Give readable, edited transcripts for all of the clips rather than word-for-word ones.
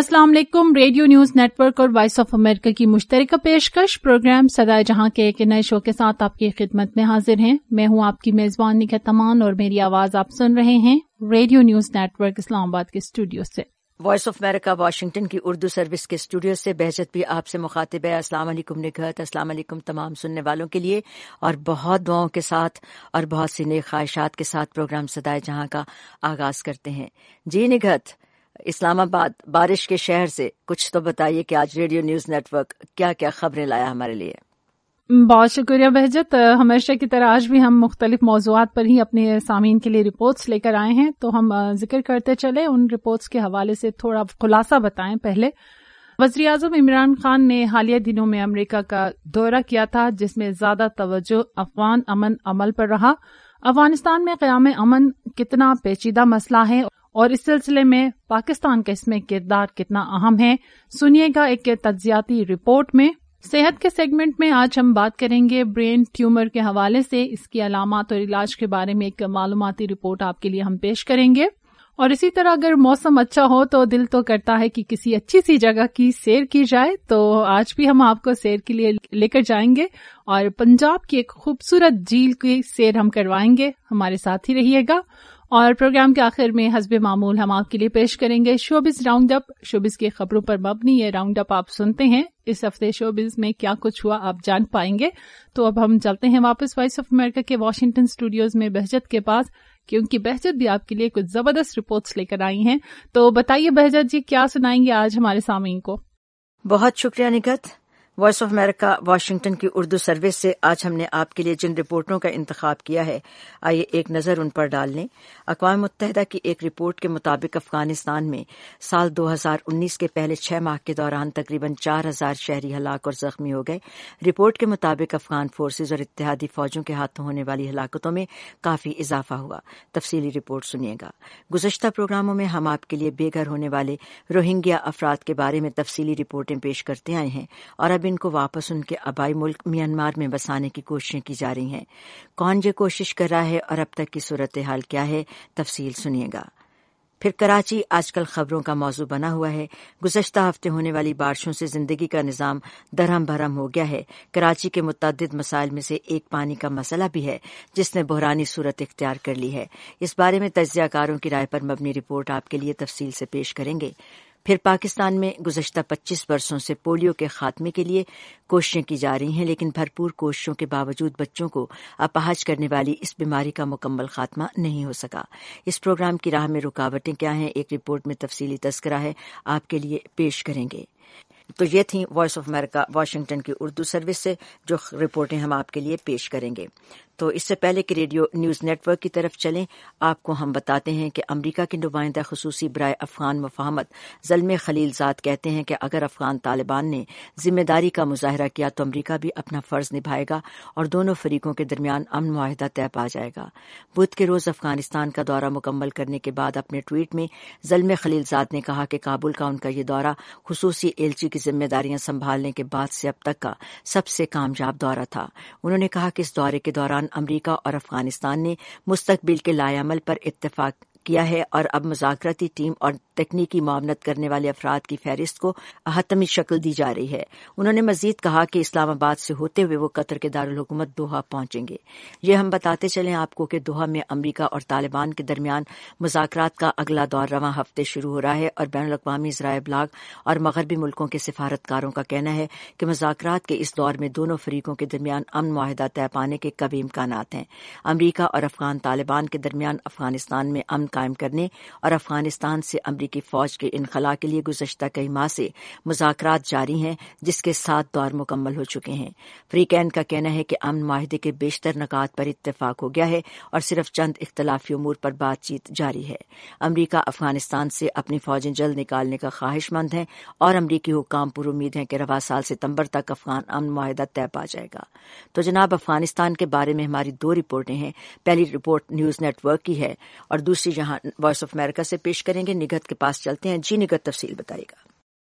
अस्सलाम वालेकुम। Radio news network और वॉइस ऑफ अमेरिका की मुश्तरका पेशकश प्रोग्राम सदाए जहां के एक नए शो के साथ आपकी खिदमत में हाजिर हैं। मैं हूं आपकी मेजबान निखत अमान और मेरी आवाज आप सुन रहे हैं रेडियो न्यूज नेटवर्क इस्लामाबाद के स्टूडियो से। वॉइस ऑफ अमेरिका वाशिंगटन की उर्दू सर्विस के स्टूडियो से बहजत भी आपसे मुखातिब है। अस्सलाम वालेकुम निगहत, अस्सलाम वालेकुम तमाम सुनने वालों के लिए, और बहुत दुआओं के साथ और बहुत सी नेक ख्वाहिशात के साथ प्रोग्राम सदाए जहां का आगाज करते हैं। जी निगहत, इस्लामाबाद बारिश के शहर से कुछ तो बताइए कि आज रेडियो न्यूज नेटवर्क क्या क्या खबरें लाया हमारे लिए। बहुत शुक्रिया बहजत। हमेशा की तरह आज भी हम मुख्तलिफ मौज़ूआत पर ही अपने सामीन के लिए रिपोर्ट्स लेकर आए हैं, तो हम जिक्र करते चले। उन रिपोर्ट्स के हवाले से थोड़ा खुलासा बताएं। पहले वज़ीर-ए-आज़म इमरान खान ने हालिया दिनों में अमेरिका का दौरा किया था, जिसमें ज्यादा तवज्जो अफगान अमन अमल पर रहा। अफगानिस्तान में क़याम अमन कितना पेचीदा मसला है और इस सिलसिले में पाकिस्तान का इसमें किरदार कितना अहम है, सुनिएगा एक तज्जियाती रिपोर्ट में। सेहत के सेगमेंट में आज हम बात करेंगे ब्रेन ट्यूमर के हवाले से, इसकी अलामात और इलाज के बारे में एक मालूमाती रिपोर्ट आपके लिए हम पेश करेंगे। और इसी तरह अगर मौसम अच्छा हो तो दिल तो करता है कि किसी अच्छी सी जगह की सैर की जाए, तो आज भी हम आपको सैर के लिए लेकर जाएंगे और पंजाब की एक खूबसूरत झील की सैर हम करवाएंगे। हमारे साथ ही रहिएगा। और प्रोग्राम के आखिर में हस्बे मामूल हम आपके लिए पेश करेंगे शोबिज राउंड अप। शोबिज की खबरों पर मबनी ये राउंड अप आप सुनते हैं। इस हफ्ते शोबिज में क्या कुछ हुआ आप जान पाएंगे। तो अब हम चलते हैं वापस वॉइस ऑफ अमेरिका के वाशिंगटन स्टूडियोज में बहजत के पास, क्योंकि बहजत भी आपके लिए कुछ जबरदस्त रिपोर्ट्स लेकर आई हैं। तो बताइए बहजत जी, क्या सुनाएंगे आज हमारे सामीन को। बहुत शुक्रिया Nighat. Voice of America Washington की उर्दू सर्विस से आज हमने आपके लिए जिन रिपोर्टों का इंतखाब किया है, आइए एक नज़र उन पर डाल लें। अक़वाम मुत्तहिदा की एक रिपोर्ट के मुताबिक अफगानिस्तान में साल 2019 के पहले 6 माह के दौरान तकरीबन 4000 शहरी हलाक और जख्मी हो गए। रिपोर्ट के मुताबिक अफगान फोर्सेज और इत्तेहादी फौजों के हाथों होने वाली हलाकतों में काफी इजाफा हुआ। तफसीली रिपोर्ट सुनिएगा। गुज़श्ता प्रोग्रामों में हम आपके लिए बेघर होने वाले रोहिंग्या अफराद के बारे में तफसीली रिपोर्टें पेश करते आए हैं, और अब इनको वापस उनके आबाई मुल्क म्यांमार में बसाने की कोशिशें की जा रही हैं। कौन ये कोशिश कर रहा है और अब तक की सूरत हाल क्या है, तफसील सुनिएगा। फिर कराची आजकल खबरों का मौजू बना हुआ है। गुज़श्ता हफ्ते होने वाली बारिशों से जिंदगी का निज़ाम दरहम भरम हो गया है। कराची के मुतअद्दिद मसाइल में से एक पानी का मसला भी है, जिसने बहरानी सूरत इख्तियार कर ली है। इस बारे में तज्ज़ियाकारों की राय पर मबनी रिपोर्ट आपके लिए तफसील से पेश करेंगे। फिर पाकिस्तान में गुज़श्ता 25 बरसों से पोलियो के खात्मे के लिए कोशिशें की जा रही हैं, लेकिन भरपूर कोशिशों के बावजूद बच्चों को अपाहज करने वाली इस बीमारी का मुकम्मल खात्मा नहीं हो सका। इस प्रोग्राम की राह में रुकावटें क्या हैं, एक रिपोर्ट में तफसीली तज़किरा है, आपके लिए पेश करेंगे। तो ये थी वॉइस ऑफ अमेरिका वाशिंगटन की उर्दू सर्विस से जो रिपोर्टें हम आपके लिए पेश करेंगे। तो इससे पहले कि रेडियो न्यूज नेटवर्क की तरफ चलें, आपको हम बताते हैं कि अमरीका के नुमाइंदा खुसूसी बराए अफगान मुफाहमत ज़ल्मे खलीलजाद कहते हैं कि अगर अफगान तालिबान ने जिम्मेदारी का मुजाहरा किया तो अमरीका भी अपना फर्ज निभाएगा और दोनों फरीकों के दरमियान अमन मुआहिदा तय पा जाएगा। बुध के रोज अफगानिस्तान का दौरा मुकम्मल करने के बाद अपने ट्वीट में ज़ल्मे खलीलजाद ने कहा कि काबुल का उनका ये दौरा खुसूसी एलची की जिम्मेदारियां संभालने के बाद से अब तक का सबसे कामयाब दौरा था। उन्होंने कहा कि इस दौरे के दौरान अमरीका और अफगानिस्तान ने मुस्तकबिल के लाएअमल पर इत्तेफाक किया है और अब मुज़ाकराती टीम और तकनीकी मुआवनत करने वाले अफराद की फहरिस्त को हतमी शक्ल दी जा रही है। उन्होंने मजीद कहा कि इस्लामाबाद से होते हुए वो कतर के दारुल हुकूमत दोहा पहुंचेंगे। ये हम बताते चलें आपको कि दोहा में अमरीका और तालिबान के दरमियान मुज़ाकरात का अगला दौर रवां हफ्ते शुरू हो रहा है और बैनुल अक़वामी ज़राए इब्लाग और मगरबी मुल्कों के सिफारतकारों का कहना है कि मुज़ाकरात के इस दौर में दोनों फरीकों के दरमियान अमन मुआहिदा तय पाने के कभी इम्कानात हैं। अमरीका और अफगान तालिबान के दरमियान अफगानिस्तान में अमन कायम करने और अफगानिस्तान से अमरीकी फौज के इनखला के लिए गुज़श्ता कई माह से मुज़ाकरात जारी हैं, जिसके 7 दौर मुकम्मल हो चुके हैं। फ्रीकैन का कहना है कि अमन माहिदे के बेशतर नकात पर इत्तेफाक हो गया है और सिर्फ चंद इख्तलाफी उमूर पर बातचीत जारी है। अमरीका अफगानिस्तान से अपनी फौजें जल्द निकालने का ख्वाहिशमंद है और अमरीकी हुक्काम पर उम्मीद है कि रवा साल सितंबर तक अफगान अमन मुआहिदा तय पा जाएगा। तो जनाब, अफगानिस्तान के बारे में हमारी 2 रिपोर्टें हैं। पहली रिपोर्ट न्यूज नेटवर्क की है और दूसरी जहां वॉइस ऑफ अमेरिका से पेश करेंगे। निगत के पास चलते हैं। जी निगत, तफसील बताइएगा।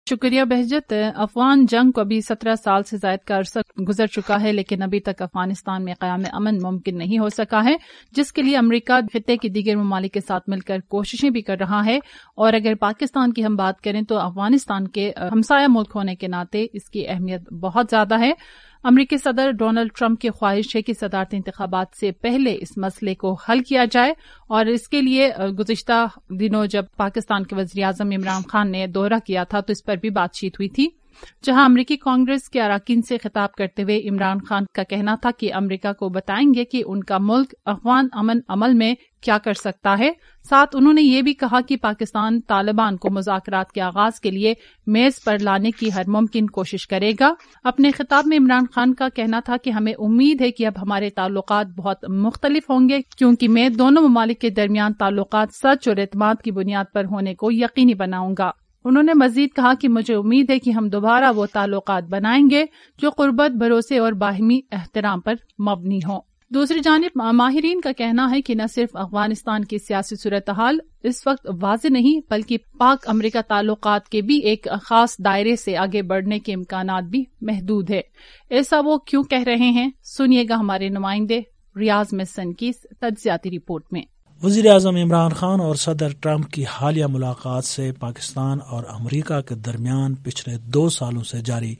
شکریہ بہجت. افغان جنگ کو ابھی 17 سال سے زائد کا عرصہ گزر چکا ہے، لیکن ابھی تک افغانستان میں قیام امن ممکن نہیں ہو سکا ہے، جس کے لیے امریکہ خطے کے دیگر ممالک کے ساتھ مل کر کوششیں بھی کر رہا ہے. اور اگر پاکستان کی ہم بات کریں تو افغانستان کے ہمسایہ ملک ہونے کے ناطے اس کی اہمیت بہت زیادہ ہے. امریکی صدر ڈونلڈ ٹرمپ کی خواہش ہے کہ صدارتی انتخابات سے پہلے اس مسئلے کو حل کیا جائے، اور اس کے لیے گزشتہ دنوں جب پاکستان کے وزیراعظم عمران خان نے دورہ کیا تھا تو اس پر بھی بات چیت ہوئی تھی، جہاں امریکی کانگریس کے اراکین سے خطاب کرتے ہوئے عمران خان کا کہنا تھا کہ امریکہ کو بتائیں گے کہ ان کا ملک افغان امن عمل میں کیا کر سکتا ہے. ساتھ انہوں نے یہ بھی کہا کہ پاکستان طالبان کو مذاکرات کے آغاز کے لیے میز پر لانے کی ہر ممکن کوشش کرے گا. اپنے خطاب میں عمران خان کا کہنا تھا کہ ہمیں امید ہے کہ اب ہمارے تعلقات بہت مختلف ہوں گے، کیونکہ میں دونوں ممالک کے درمیان تعلقات سچ اور اعتماد کی بنیاد پر ہونے کو یقینی بناؤں گا. انہوں نے مزید کہا کہ مجھے امید ہے کہ ہم دوبارہ وہ تعلقات بنائیں گے جو قربت، بھروسے اور باہمی احترام پر مبنی ہوں. دوسری جانب ماہرین کا کہنا ہے کہ نہ صرف افغانستان کی سیاسی صورتحال اس وقت واضح نہیں، بلکہ پاک امریکہ تعلقات کے بھی ایک خاص دائرے سے آگے بڑھنے کے امکانات بھی محدود ہے. ایسا وہ کیوں کہہ رہے ہیں، سنیے گا ہمارے نمائندے ریاض مسن کی تجزیاتی رپورٹ میں. وزیر اعظم عمران خان اور صدر ٹرمپ کی حالیہ ملاقات سے پاکستان اور امریکہ کے درمیان پچھلے 2 سالوں سے جاری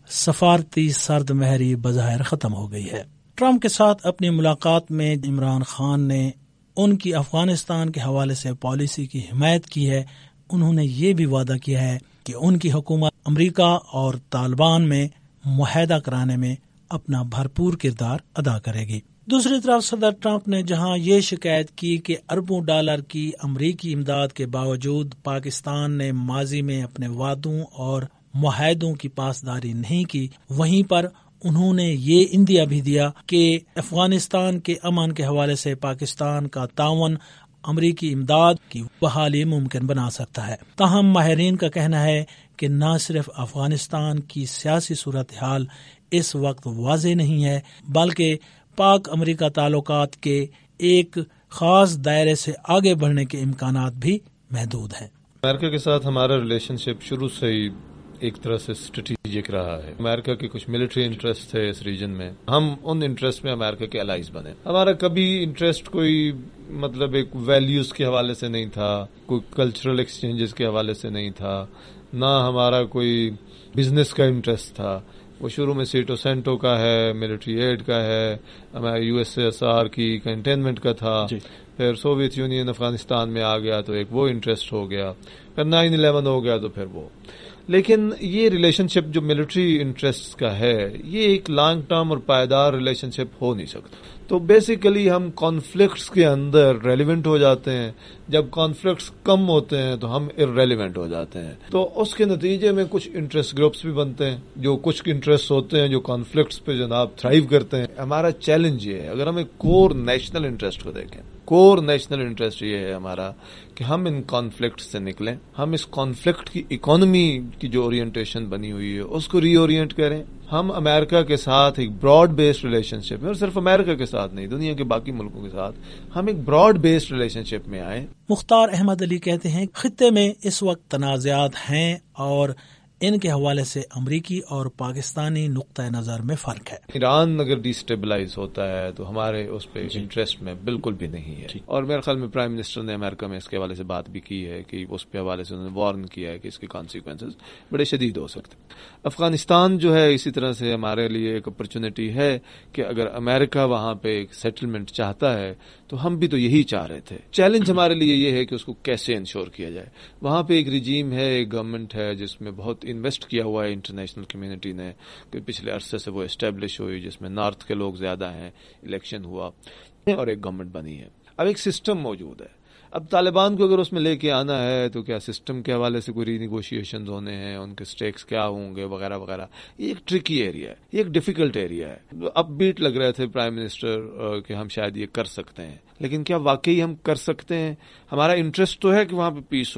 سفارتی سرد مہری بظاہر ختم ہو گئی ہے. ٹرمپ کے ساتھ اپنی ملاقات میں عمران خان نے ان کی افغانستان کے حوالے سے پالیسی کی حمایت کی ہے. انہوں نے یہ بھی وعدہ کیا ہے کہ ان کی حکومت امریکہ اور طالبان میں معاہدہ کرانے میں اپنا بھرپور کردار ادا کرے گی. دوسری طرف صدر ٹرمپ نے جہاں یہ شکایت کی کہ اربوں ڈالر کی امریکی امداد کے باوجود پاکستان نے ماضی میں اپنے وعدوں اور معاہدوں کی پاسداری نہیں کی، وہیں پر انہوں نے یہ اندیا بھی دیا کہ افغانستان کے امن کے حوالے سے پاکستان کا تعاون امریکی امداد کی بحالی ممکن بنا سکتا ہے. تاہم ماہرین کا کہنا ہے کہ نہ صرف افغانستان کی سیاسی صورتحال اس وقت واضح نہیں ہے، بلکہ پاک امریکہ تعلقات کے ایک خاص دائرے سے آگے بڑھنے کے امکانات بھی محدود ہیں. امریکہ کے ساتھ ہمارا ریلیشن شپ شروع سے ہی ایک طرح سے اسٹریٹجک رہا ہے. امریکہ کے کچھ ملٹری انٹرسٹ تھے اس ریجن میں، ہم ان انٹرسٹ میں امریکہ کے الائز بنے. ہمارا کبھی انٹرسٹ کوئی مطلب ایک ویلیوز کے حوالے سے نہیں تھا، کوئی کلچرل ایکسچینجز کے حوالے سے نہیں تھا، نہ ہمارا کوئی بزنس کا انٹرسٹ تھا. وہ شروع میں سیٹو سینٹو کا ہے، ملٹری ایڈ کا ہے، ہمارے USSR کی کنٹینمنٹ کا تھا. پھر سوویت یونین افغانستان میں آ گیا تو ایک وہ انٹرسٹ ہو گیا، پھر 9/11 ہو گیا تو پھر وہ. لیکن یہ ریلیشن شپ جو ملٹری انٹرسٹ کا ہے یہ ایک لانگ ٹرم اور پائیدار ریلیشن شپ ہو نہیں سکتا. تو بیسیکلی ہم کانفلکٹس کے اندر ریلیونٹ ہو جاتے ہیں، جب کانفلکٹس کم ہوتے ہیں تو ہم ارریلیونٹ ہو جاتے ہیں. تو اس کے نتیجے میں کچھ انٹرسٹ گروپس بھی بنتے ہیں، جو کچھ انٹرسٹ ہوتے ہیں جو کانفلکٹس پہ جناب تھرائیو کرتے ہیں. ہمارا چیلنج یہ ہے، اگر ہم ایک کور نیشنل انٹرسٹ کو دیکھیں، کور نیشنل انٹرسٹ یہ ہے ہمارا کہ ہم ان کانفلکٹ سے نکلیں، ہم اس کانفلکٹ کی اکانومی کی جو اورینٹیشن بنی ہوئی ہے اس کو ری اورینٹ کریں. ہم امریکہ کے ساتھ ایک براڈ بیسڈ ریلیشن شپ میں، اور صرف امریکہ کے ساتھ نہیں، دنیا کے باقی ملکوں کے ساتھ ہم ایک براڈ بیسڈ ریلیشن شپ میں آئیں. مختار احمد علی کہتے ہیں خطے میں اس وقت تنازعات ہیں اور ان کے حوالے سے امریکی اور پاکستانی نقطہ نظر میں فرق ہے. ایران اگر ڈی اسٹیبلائز ہوتا ہے تو ہمارے اس پہ انٹرسٹ میں بالکل بھی نہیں ہے. اور میرے خیال میں پرائم منسٹر نے امریکہ میں اس کے حوالے سے بات بھی کی ہے کہ اس پہ حوالے سے انہوں نے وارن کیا ہے کہ اس کے کانسیکوینسز بڑے شدید ہو سکتے. افغانستان جو ہے اسی طرح سے ہمارے لیے ایک اپرچونٹی ہے کہ اگر امریکہ وہاں پہ ایک سیٹلمنٹ چاہتا ہے تو ہم بھی تو یہی چاہ رہے تھے. چیلنج ہمارے لیے یہ ہے کہ اس کو کیسے انشور کیا جائے. وہاں پہ ایک رجیم ہے، ایک گورنمنٹ ہے جس میں بہت انویسٹ کیا ہوا ہے انٹرنیشنل کمیونٹی نے، کہ پچھلے عرصے سے وہ اسٹیبلش ہوئی، جس میں نارتھ کے لوگ زیادہ ہیں، الیکشن ہوا اور ایک گورنمنٹ بنی ہے. اب ایک سسٹم موجود ہے. اب طالبان کو اگر اس میں لے کے آنا ہے تو کیا سسٹم کے حوالے سے کوئی ری نیگوشیشنز ہونے ہیں، ان کے سٹیکس کیا ہوں گے وغیرہ وغیرہ. یہ ایک ٹرکی ایریا ہے، یہ ایک ڈیفیکلٹ ایریا ہے. اب بیٹ لگ رہے تھے پرائم منسٹر کہ ہم شاید یہ کر سکتے ہیں، لیکن کیا واقعی ہم کر سکتے ہیں؟ ہمارا انٹرسٹ تو ہے کہ وہاں پہ پیس ہو جائے،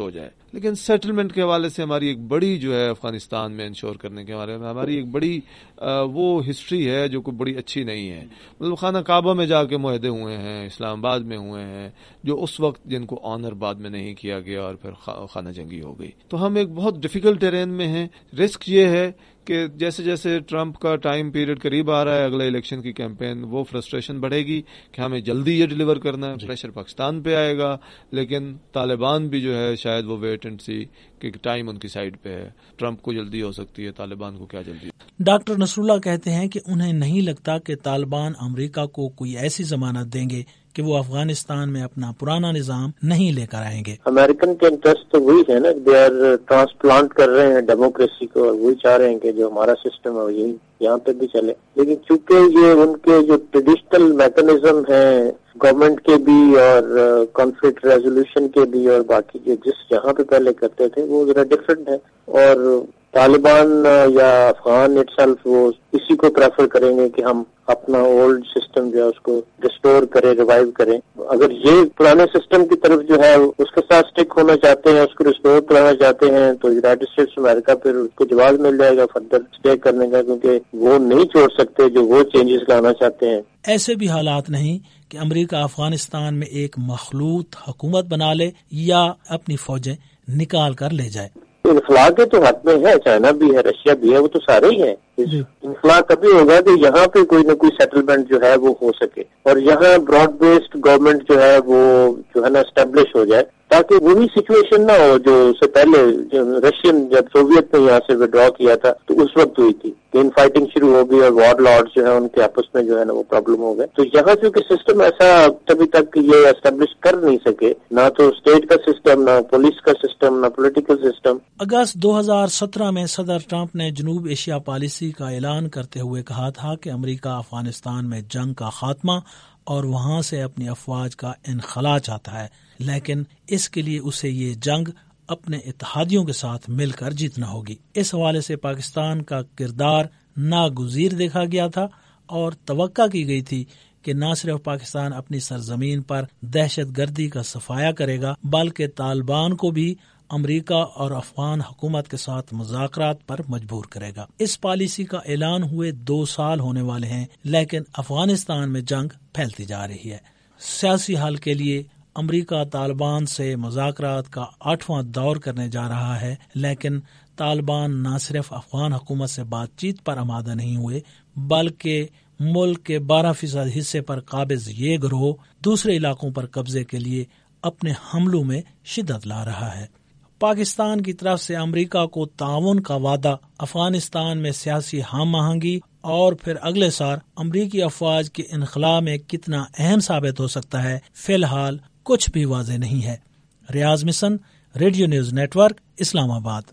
لیکن سیٹلمنٹ کے حوالے سے ہماری ایک بڑی جو ہے افغانستان میں انشور کرنے کے بارے میں ہماری ایک بڑی وہ ہسٹری ہے جو کوئی بڑی اچھی نہیں ہے. مطلب خانہ کعبہ میں جا کے معاہدے ہوئے ہیں, اسلام آباد میں ہوئے ہیں, جو اس وقت جن کو آنر بعد میں نہیں کیا گیا اور پھر خانہ جنگی ہو گئی. تو ہم ایک بہت ڈیفیکلٹ ٹیرین میں ہیں. رسک یہ ہے کہ جیسے جیسے ٹرمپ کا ٹائم پیریڈ قریب آ رہا ہے, اگلے الیکشن کی کیمپین, وہ فرسٹریشن بڑھے گی کہ ہمیں جلدی یہ ڈیلیور کرنا ہے, پریشر پاکستان پہ آئے گا. لیکن طالبان بھی جو ہے شاید وہ ویٹ اینڈ سی کہ ٹائم ان کی سائڈ پہ ہے. ٹرمپ کو جلدی ہو سکتی ہے, طالبان کو کیا جلدی. ڈاکٹر نصر اللہ کہتے ہیں کہ انہیں نہیں لگتا کہ طالبان امریکہ کو کوئی ایسی ضمانت دیں گے کہ وہ افغانستان میں اپنا پرانا نظام نہیں لے کر آئیں گے. امریکن کے انٹرسٹ تو وہی ہے نا, دے آر ٹرانسپلانٹ کر رہے ہیں ڈیموکریسی کو, اور وہی چاہ رہے ہیں کہ جو ہمارا سسٹم ہے یہی یہاں پہ بھی چلے. لیکن چونکہ یہ ان کے جو ٹریڈیشنل میکنزم ہیں گورنمنٹ کے بھی اور کانفلکٹ ریزولوشن کے بھی, اور باقی جو جس جہاں پہ پہلے کرتے تھے وہ ذرا ڈفرینٹ ہے. اور طالبان یا افغان اٹ سیلف وہ اسی کو پریفر کریں گے کہ ہم اپنا اولڈ سسٹم جو ہے اس کو ریسٹور کریں, ریوائیو کریں. اگر یہ پرانے سسٹم کی طرف جو ہے اس کے ساتھ اسٹک ہونا چاہتے ہیں, اس کو ریسٹور کرانا چاہتے ہیں, تو یونائٹڈ اسٹیٹس امریکہ پھر اس کو جواز مل جائے گا فردر اسٹے کرنے کا, کیونکہ وہ نہیں چھوڑ سکتے جو وہ چینجز لانا چاہتے ہیں. ایسے بھی حالات نہیں کہ امریکہ افغانستان میں ایک مخلوط حکومت بنا لے یا اپنی فوجیں نکال کر لے جائے. انخلا کے تو حق میں ہے, چائنا بھی ہے, رشیا بھی ہے, وہ تو سارے ہی ہیں. انخلا کبھی ہوگا کہ یہاں پہ کوئی نہ کوئی سیٹلمنٹ جو ہے وہ ہو سکے, اور یہاں براڈ بیسڈ گورنمنٹ جو ہے وہ جو ہے نا اسٹیبلش ہو جائے, تاکہ وہی سچویشن نہ ہو جو اس سے پہلے رشین جب سوویت نے یہاں سے وڈرا کیا تھا تو اس وقت ہوئی تھی کہ ان فائٹنگ شروع ہو گئی اور وار لارڈ جو ہے ان کے آپس میں جو ہے نا وہ پرابلم ہو گئے. تو یہاں چونکہ سسٹم ایسا تبھی تک یہ اسٹیبلش کر نہیں سکے, نہ تو اسٹیٹ کا سسٹم, نہ پولیس کا سسٹم, نہ پولیٹیکل سسٹم. اگست 2017 میں صدر ٹرمپ نے جنوب ایشیا پالیسی کا اعلان کرتے ہوئے کہا تھا کہ امریکہ افغانستان میں جنگ کا خاتمہ اور وہاں سے اپنی افواج کا انخلا چاہتا ہے, لیکن اس کے لیے اسے یہ جنگ اپنے اتحادیوں کے ساتھ مل کر جیتنا ہوگی. اس حوالے سے پاکستان کا کردار ناگزیر دیکھا گیا تھا اور توقع کی گئی تھی کہ نہ صرف پاکستان اپنی سرزمین پر دہشت گردی کا صفایا کرے گا بلکہ طالبان کو بھی امریکہ اور افغان حکومت کے ساتھ مذاکرات پر مجبور کرے گا. اس پالیسی کا اعلان ہوئے 2 سال ہونے والے ہیں, لیکن افغانستان میں جنگ پھیلتی جا رہی ہے. سیاسی حل کے لیے امریکہ طالبان سے مذاکرات کا 8واں دور کرنے جا رہا ہے, لیکن طالبان نہ صرف افغان حکومت سے بات چیت پر آمادہ نہیں ہوئے بلکہ ملک کے 12% حصے پر قابض یہ گروہ دوسرے علاقوں پر قبضے کے لیے اپنے حملوں میں شدت لا رہا ہے. پاکستان کی طرف سے امریکہ کو تعاون کا وعدہ افغانستان میں سیاسی ہم آہنگی اور پھر اگلے سال امریکی افواج کے انخلا میں کتنا اہم ثابت ہو سکتا ہے, فی الحال کچھ بھی واضح نہیں ہے. ریاض مسن, radio news network, Islamabad.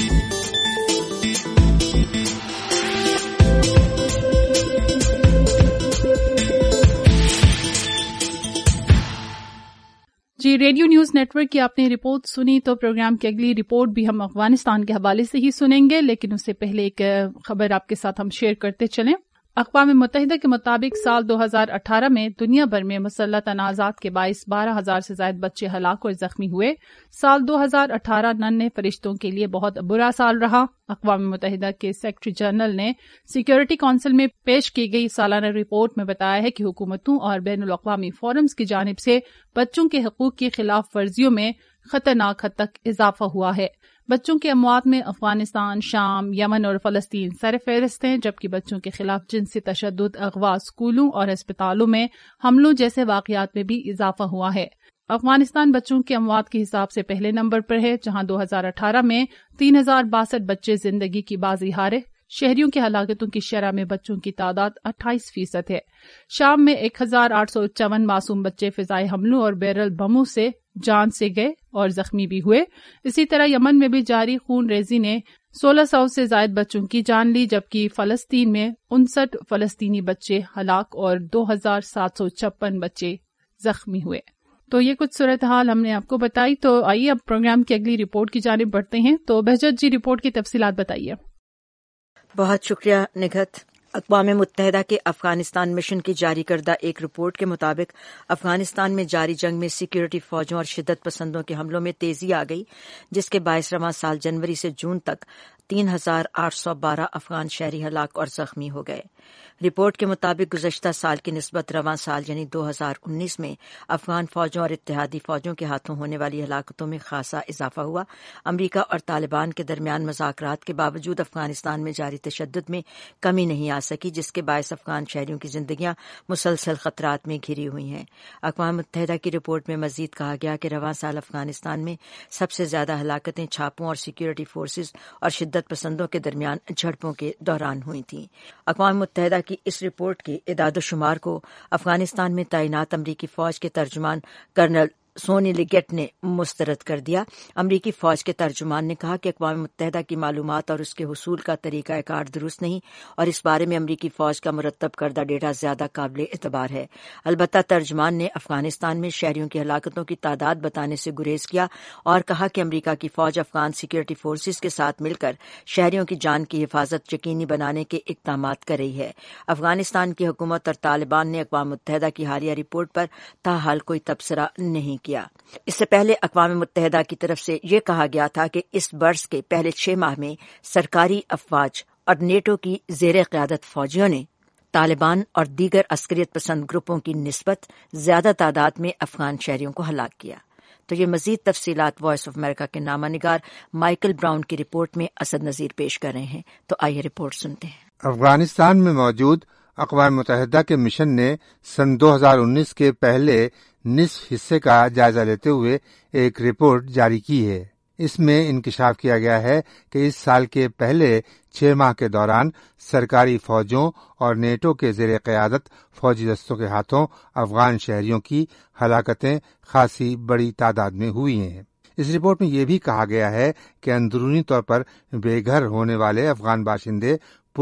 جی, ریڈیو نیوز نیٹ ورک کی آپ نے رپورٹ سنی, تو پروگرام کی اگلی رپورٹ بھی ہم افغانستان کے حوالے سے ہی سنیں گے, لیکن اس سے پہلے ایک خبر آپ کے ساتھ ہم شیئر کرتے چلیں. اقوام متحدہ کے مطابق سال 2018 میں دنیا بھر میں مسلح تنازعات کے باعث 12,000 سے زائد بچے ہلاک اور زخمی ہوئے. سال 2018 ننھے فرشتوں کے لیے بہت برا سال رہا. اقوام متحدہ کے سیکرٹری جنرل نے سیکیورٹی کونسل میں پیش کی گئی سالانہ رپورٹ میں بتایا ہے کہ حکومتوں اور بین الاقوامی فورمز کی جانب سے بچوں کے حقوق کی خلاف ورزیوں میں خطرناک حد تک اضافہ ہوا ہے. بچوں کے اموات میں افغانستان، شام، یمن اور فلسطین سر فہرست ہیں، جبکہ بچوں کے خلاف جنسی تشدد، اغوا، اسکولوں اور ہسپتالوں میں حملوں جیسے واقعات میں بھی اضافہ ہوا ہے. افغانستان بچوں کے اموات کے حساب سے پہلے نمبر پر ہے، جہاں 2018 میں 3062 بچے زندگی کی بازی ہارے. شہریوں کی ہلاکتوں کی شرح میں بچوں کی تعداد 28% ہے. شام میں 1854 معصوم بچے فضائی حملوں اور بیرل بموں سے جان سے گئے اور زخمی بھی ہوئے. اسی طرح یمن میں بھی جاری خون ریزی نے 1600 سے زائد بچوں کی جان لی، جبکہ فلسطین میں 59 فلسطینی بچے ہلاک اور 2756 بچے زخمی ہوئے. تو یہ کچھ صورتحال ہم نے آپ کو بتائی. تو آئیے اب پروگرام کی اگلی رپورٹ کی جانب بڑھتے ہیں. تو بہجت جی، رپورٹ کی تفصیلات بتائیے. بہت شکریہ نگہت. اقوام متحدہ کے افغانستان مشن کی جاری کردہ ایک رپورٹ کے مطابق افغانستان میں جاری جنگ میں سیکیورٹی فوجوں اور شدت پسندوں کے حملوں میں تیزی آ گئی، جس کے باعث رواں سال جنوری سے جون تک 3,812 افغان شہری ہلاک اور زخمی ہو گئے۔ رپورٹ کے مطابق گزشتہ سال کی نسبت رواں سال یعنی 2019 میں افغان فوجوں اور اتحادی فوجوں کے ہاتھوں ہونے والی ہلاکتوں میں خاصا اضافہ ہوا۔ امریکا اور طالبان کے درمیان مذاکرات کے باوجود افغانستان میں جاری تشدد میں کمی نہیں آ سکی، جس کے باعث افغان شہریوں کی زندگیاں مسلسل خطرات میں گھری ہوئی ہیں۔ اقوام متحدہ کی رپورٹ میں مزید کہا گیا کہ رواں سال افغانستان میں سب سے زیادہ ہلاکتیں چھاپوں اور سیکیورٹی فورسز اور شدت پسندوں کے درمیان جھڑپوں کے دوران ہوئی تھیں۔ اقوام متحدہ کی اس رپورٹ کے اعداد و شمار کو افغانستان میں تعینات امریکی فوج کے ترجمان کرنل سونی لیگٹ نے مسترد کر دیا۔ امریکی فوج کے ترجمان نے کہا کہ اقوام متحدہ کی معلومات اور اس کے حصول کا طریقہ کار درست نہیں، اور اس بارے میں امریکی فوج کا مرتب کردہ ڈیٹا زیادہ قابل اعتبار ہے۔ البتہ ترجمان نے افغانستان میں شہریوں کی ہلاکتوں کی تعداد بتانے سے گریز کیا اور کہا کہ امریکہ کی فوج افغان سیکیورٹی فورسز کے ساتھ مل کر شہریوں کی جان کی حفاظت یقینی بنانے کے اقدامات کر رہی ہے۔ افغانستان کی حکومت اور طالبان نے اقوام متحدہ کی حالیہ رپورٹ پر تاحال کوئی تبصرہ نہیں کیا۔ اس سے پہلے اقوام متحدہ کی طرف سے یہ کہا گیا تھا کہ اس برس کے پہلے 6 ماہ میں سرکاری افواج اور نیٹو کی زیر قیادت فوجیوں نے طالبان اور دیگر عسکریت پسند گروپوں کی نسبت زیادہ تعداد میں افغان شہریوں کو ہلاک کیا۔ تو یہ مزید تفصیلات وائس آف امریکہ کے نامہ نگار مائیکل براؤن کی رپورٹ میں اسد نذیر پیش کر رہے ہیں، تو آئیے رپورٹ سنتے ہیں۔ افغانستان میں موجود اقوام متحدہ کے مشن نے سن 2019 کے پہلے نصف حصے کا جائزہ لیتے ہوئے ایک رپورٹ جاری کی ہے۔ اس میں انکشاف کیا گیا ہے کہ اس سال کے پہلے 6 ماہ کے دوران سرکاری فوجوں اور نیٹو کے زیر قیادت فوجی دستوں کے ہاتھوں افغان شہریوں کی ہلاکتیں خاصی بڑی تعداد میں ہوئی ہیں۔ اس رپورٹ میں یہ بھی کہا گیا ہے کہ اندرونی طور پر بے گھر ہونے والے افغان باشندے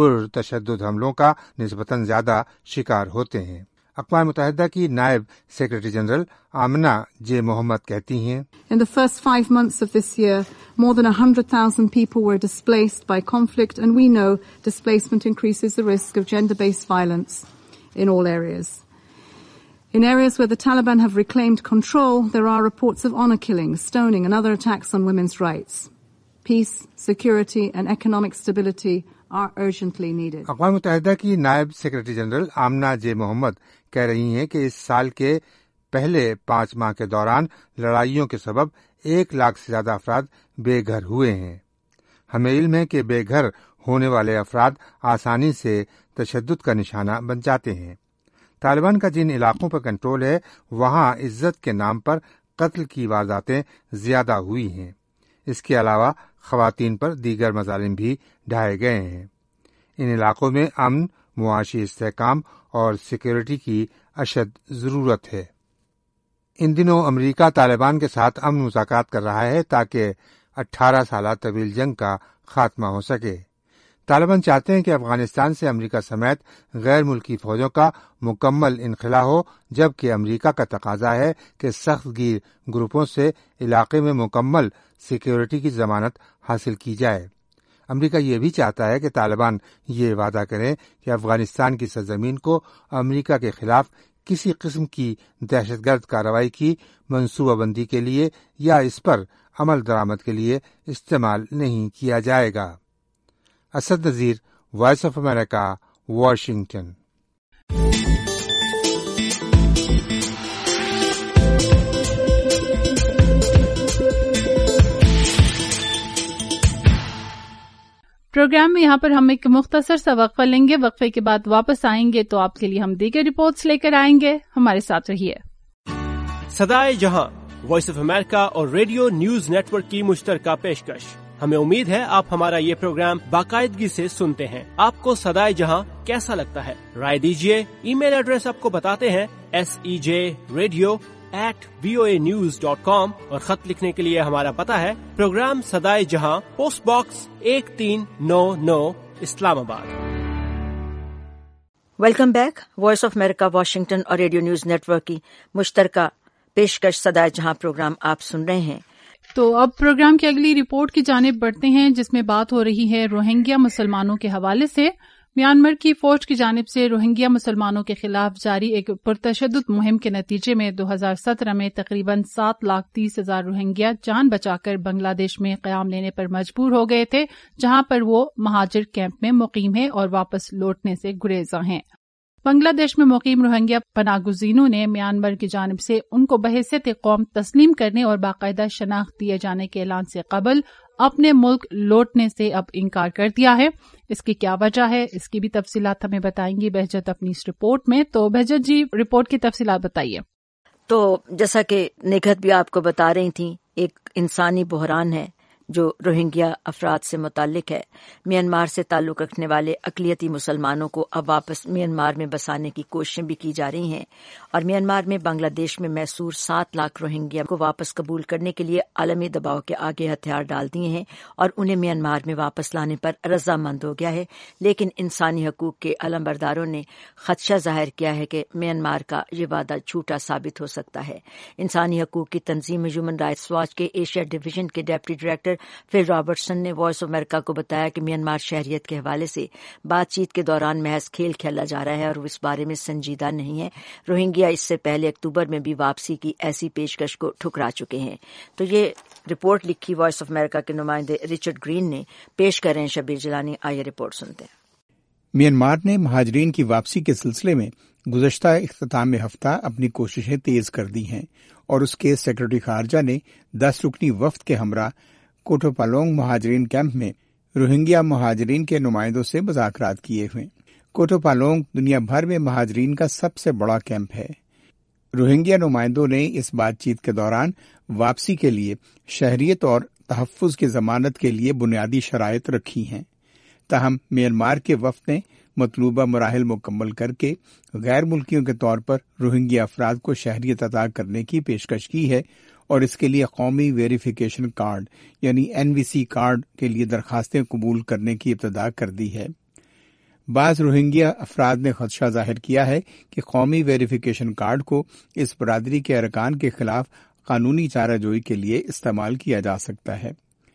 پرتشدد حملوں کا نسبتاً زیادہ شکار ہوتے ہیں۔ اقوام متحدہ کی نائب secretary general Amina J Mohammed کہتی ہیں، In the first 5 months of this year, more than 100,000 people were displaced by conflict, and we know displacement increases the risk of gender-based violence in all areas. In areas where the Taliban have reclaimed control, there are reports of honor killings, stoning, and other attacks on women's rights. Peace, security, and economic stability are urgently needed. اقوام متحدہ کی نائب secretary general Amina J Mohammed کہہ رہی ہیں کہ اس سال کے پہلے 5 ماہ کے دوران لڑائیوں کے سبب 1 لاکھ سے زیادہ افراد بے گھر ہوئے ہیں۔ ہمیں علم ہے کہ بے گھر ہونے والے افراد آسانی سے تشدد کا نشانہ بن جاتے ہیں۔ طالبان کا جن علاقوں پر کنٹرول ہے وہاں عزت کے نام پر قتل کی وارداتیں زیادہ ہوئی ہیں۔ اس کے علاوہ خواتین پر دیگر مظالم بھی ڈھائے گئے ہیں۔ ان علاقوں میں امن، معاشی استحکام اور سیکورٹی کی اشد ضرورت ہے۔ ان دنوں امریکہ طالبان کے ساتھ امن مذاکرات کر رہا ہے تاکہ 18 سالہ طویل جنگ کا خاتمہ ہو سکے۔ طالبان چاہتے ہیں کہ افغانستان سے امریکہ سمیت غیر ملکی فوجوں کا مکمل انخلا ہو، جبکہ امریکہ کا تقاضا ہے کہ سخت گیر گروپوں سے علاقے میں مکمل سیکیورٹی کی ضمانت حاصل کی جائے۔ امریکہ یہ بھی چاہتا ہے کہ طالبان یہ وعدہ کریں کہ افغانستان کی سرزمین کو امریکہ کے خلاف کسی قسم کی دہشت گرد کارروائی کی منصوبہ بندی کے لیے یا اس پر عمل درآمد کے لیے استعمال نہیں کیا جائے گا۔ Asad Nazir, voice of America, Washington. Program میں یہاں پر ہم ایک مختصر سا وقفہ لیں گے۔ وقفے کے بعد واپس آئیں گے تو آپ کے لیے ہم دیگر رپورٹس لے کر آئیں گے۔ ہمارے ساتھ رہیے۔ صدائے جہاں وائس آف امریکہ اور ریڈیو نیوز نیٹ ورک کی مشترکہ پیشکش۔ ہمیں امید ہے آپ ہمارا یہ پروگرام باقاعدگی سے سنتے ہیں۔ آپ کو صدائے جہاں کیسا لگتا ہے؟ رائے دیجیے۔ ای میل ایڈریس آپ کو بتاتے ہیں sejradio@voanews.com، اور خط لکھنے کے لیے ہمارا پتہ ہے پروگرام صدائے جہاں، post box 1399، Islamabad. Welcome back. Voice of America Washington اور ریڈیو نیوز نیٹ ورک کی مشترکہ پیشکش صدائے جہاں پروگرام آپ سن رہے ہیں۔ تو اب پروگرام کی اگلی رپورٹ کی جانب بڑھتے ہیں، جس میں بات ہو رہی ہے روہنگیا مسلمانوں کے حوالے سے۔ म्यांमार की फौज की जानिब से रोहिंग्या मुसलमानों के खिलाफ जारी एक पुरतशद्दुद मुहिम के नतीजे में 2017 में तकरीबन 7,30,000 रोहिंग्या जान बचाकर बांग्लादेश में क़याम लेने पर मजबूर हो गए थे, जहां पर वो महाजिर कैंप में मुकीम हैं और वापस लौटने से गुरेज़ा हैं। बांग्लादेश में मुकीम रोहिंग्या पनागुज़ीनों ने म्यांमार की जानिब से उनको बहैसियत कौम तस्लीम करने और बाकायदा शनाख्त दिए जाने के ऐलान से कबल अपने मुल्क लौटने से अब इनकार कर दिया है। इसकी क्या वजह है, इसकी भी तफसीलात हमें बताएंगी बहजत अपनी इस रिपोर्ट में। तो बहजत जी, रिपोर्ट की तफसीलात बताइए। तो जैसा कि निगहत भी आपको बता रही थी, एक इंसानी बहरान है जो रोहिंग्या अफराद से मुताल्लिक है। म्यांमार से ताल्लुक रखने वाले अक़लियती मुसलमानों को अब वापस म्यांमार में बसाने की कोशिशें भी की जा रही हैं और म्यांमार में बांग्लादेश में मैसूर 7 लाख रोहिंग्या को वापस कबूल करने के लिए आलमी दबाव के आगे हथियार डाल दिए हैं और उन्हें म्यांमार में वापस लाने पर रजामंद हो गया है। लेकिन इंसानी हकूक के अलमबरदारों ने खदशा जाहिर किया है कि म्यांमार का ये वादा झूठा साबित हो सकता है। इंसानी हकूक की तंजीम ह्यूमन राइट्स वॉच के एशिया डिवीजन के डिप्टी डायरेक्टर फिल रॉबर्टसन ने वॉइस ऑफ अमेरिका को बताया कि म्यांमार शहरियत के हवाले से बातचीत के दौरान महज खेल खेला जा रहा है और इस बारे में संजीदा नहीं है। रोहिंग्या इससे पहले अक्टूबर में भी वापसी की ऐसी पेशकश को ठुकरा चुके हैं। तो ये रिपोर्ट लिखी वॉइस ऑफ अमेरिका के नुमाइंदे रिचर्ड ग्रीन ने, पेश कर रहे हैं शबीर जिलानी। आइए रिपोर्ट सुनते हैं। म्यांमार ने महाजरीन की वापसी के सिलसिले में गुज़श्ता इख्तिताम हफ्ता अपनी कोशिशें तेज कर दी हैं और उसके सेक्रेटरी खारजा ने 10 रुकनी वफ्द के हमरा कोटोपालोंग महाजरीन कैंप में रोहिंग्या महाजरीन के नुमाइंदों से मुज़ाकरात किए हुए। कोटोपालोंग दुनिया भर में महाजरीन का सबसे बड़ा कैंप है। रोहिंग्या नुमाइंदों ने इस बातचीत के दौरान वापसी के लिए शहरियत और तहफ़्फ़ुज़ की ज़मानत के लिए बुनियादी शराइत रखी हैं। ताहम म्यांमार के वफ़द ने मतलूबा मराहिल मुकम्मल करके गैर मुल्कियों के तौर पर रोहिंग्या अफराद को शहरियत अता करने की पेशकश की है और इसके लिए कौमी वेरिफिकेशन कार्ड यानी NVC कार्ड के लिए दरखास्तें कबूल करने की इब्तदा कर दी है। बाज़ रोहिंग्या अफराद ने खदशा जाहिर किया है कि कौमी वेरिफिकेशन कार्ड को इस बरादरी के अरकान के खिलाफ कानूनी चाराजोई के लिए इस्तेमाल किया जा सकता है।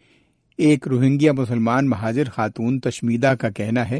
एक रोहिंग्या मुसलमान महाजिर खातून तशमीदा का कहना है,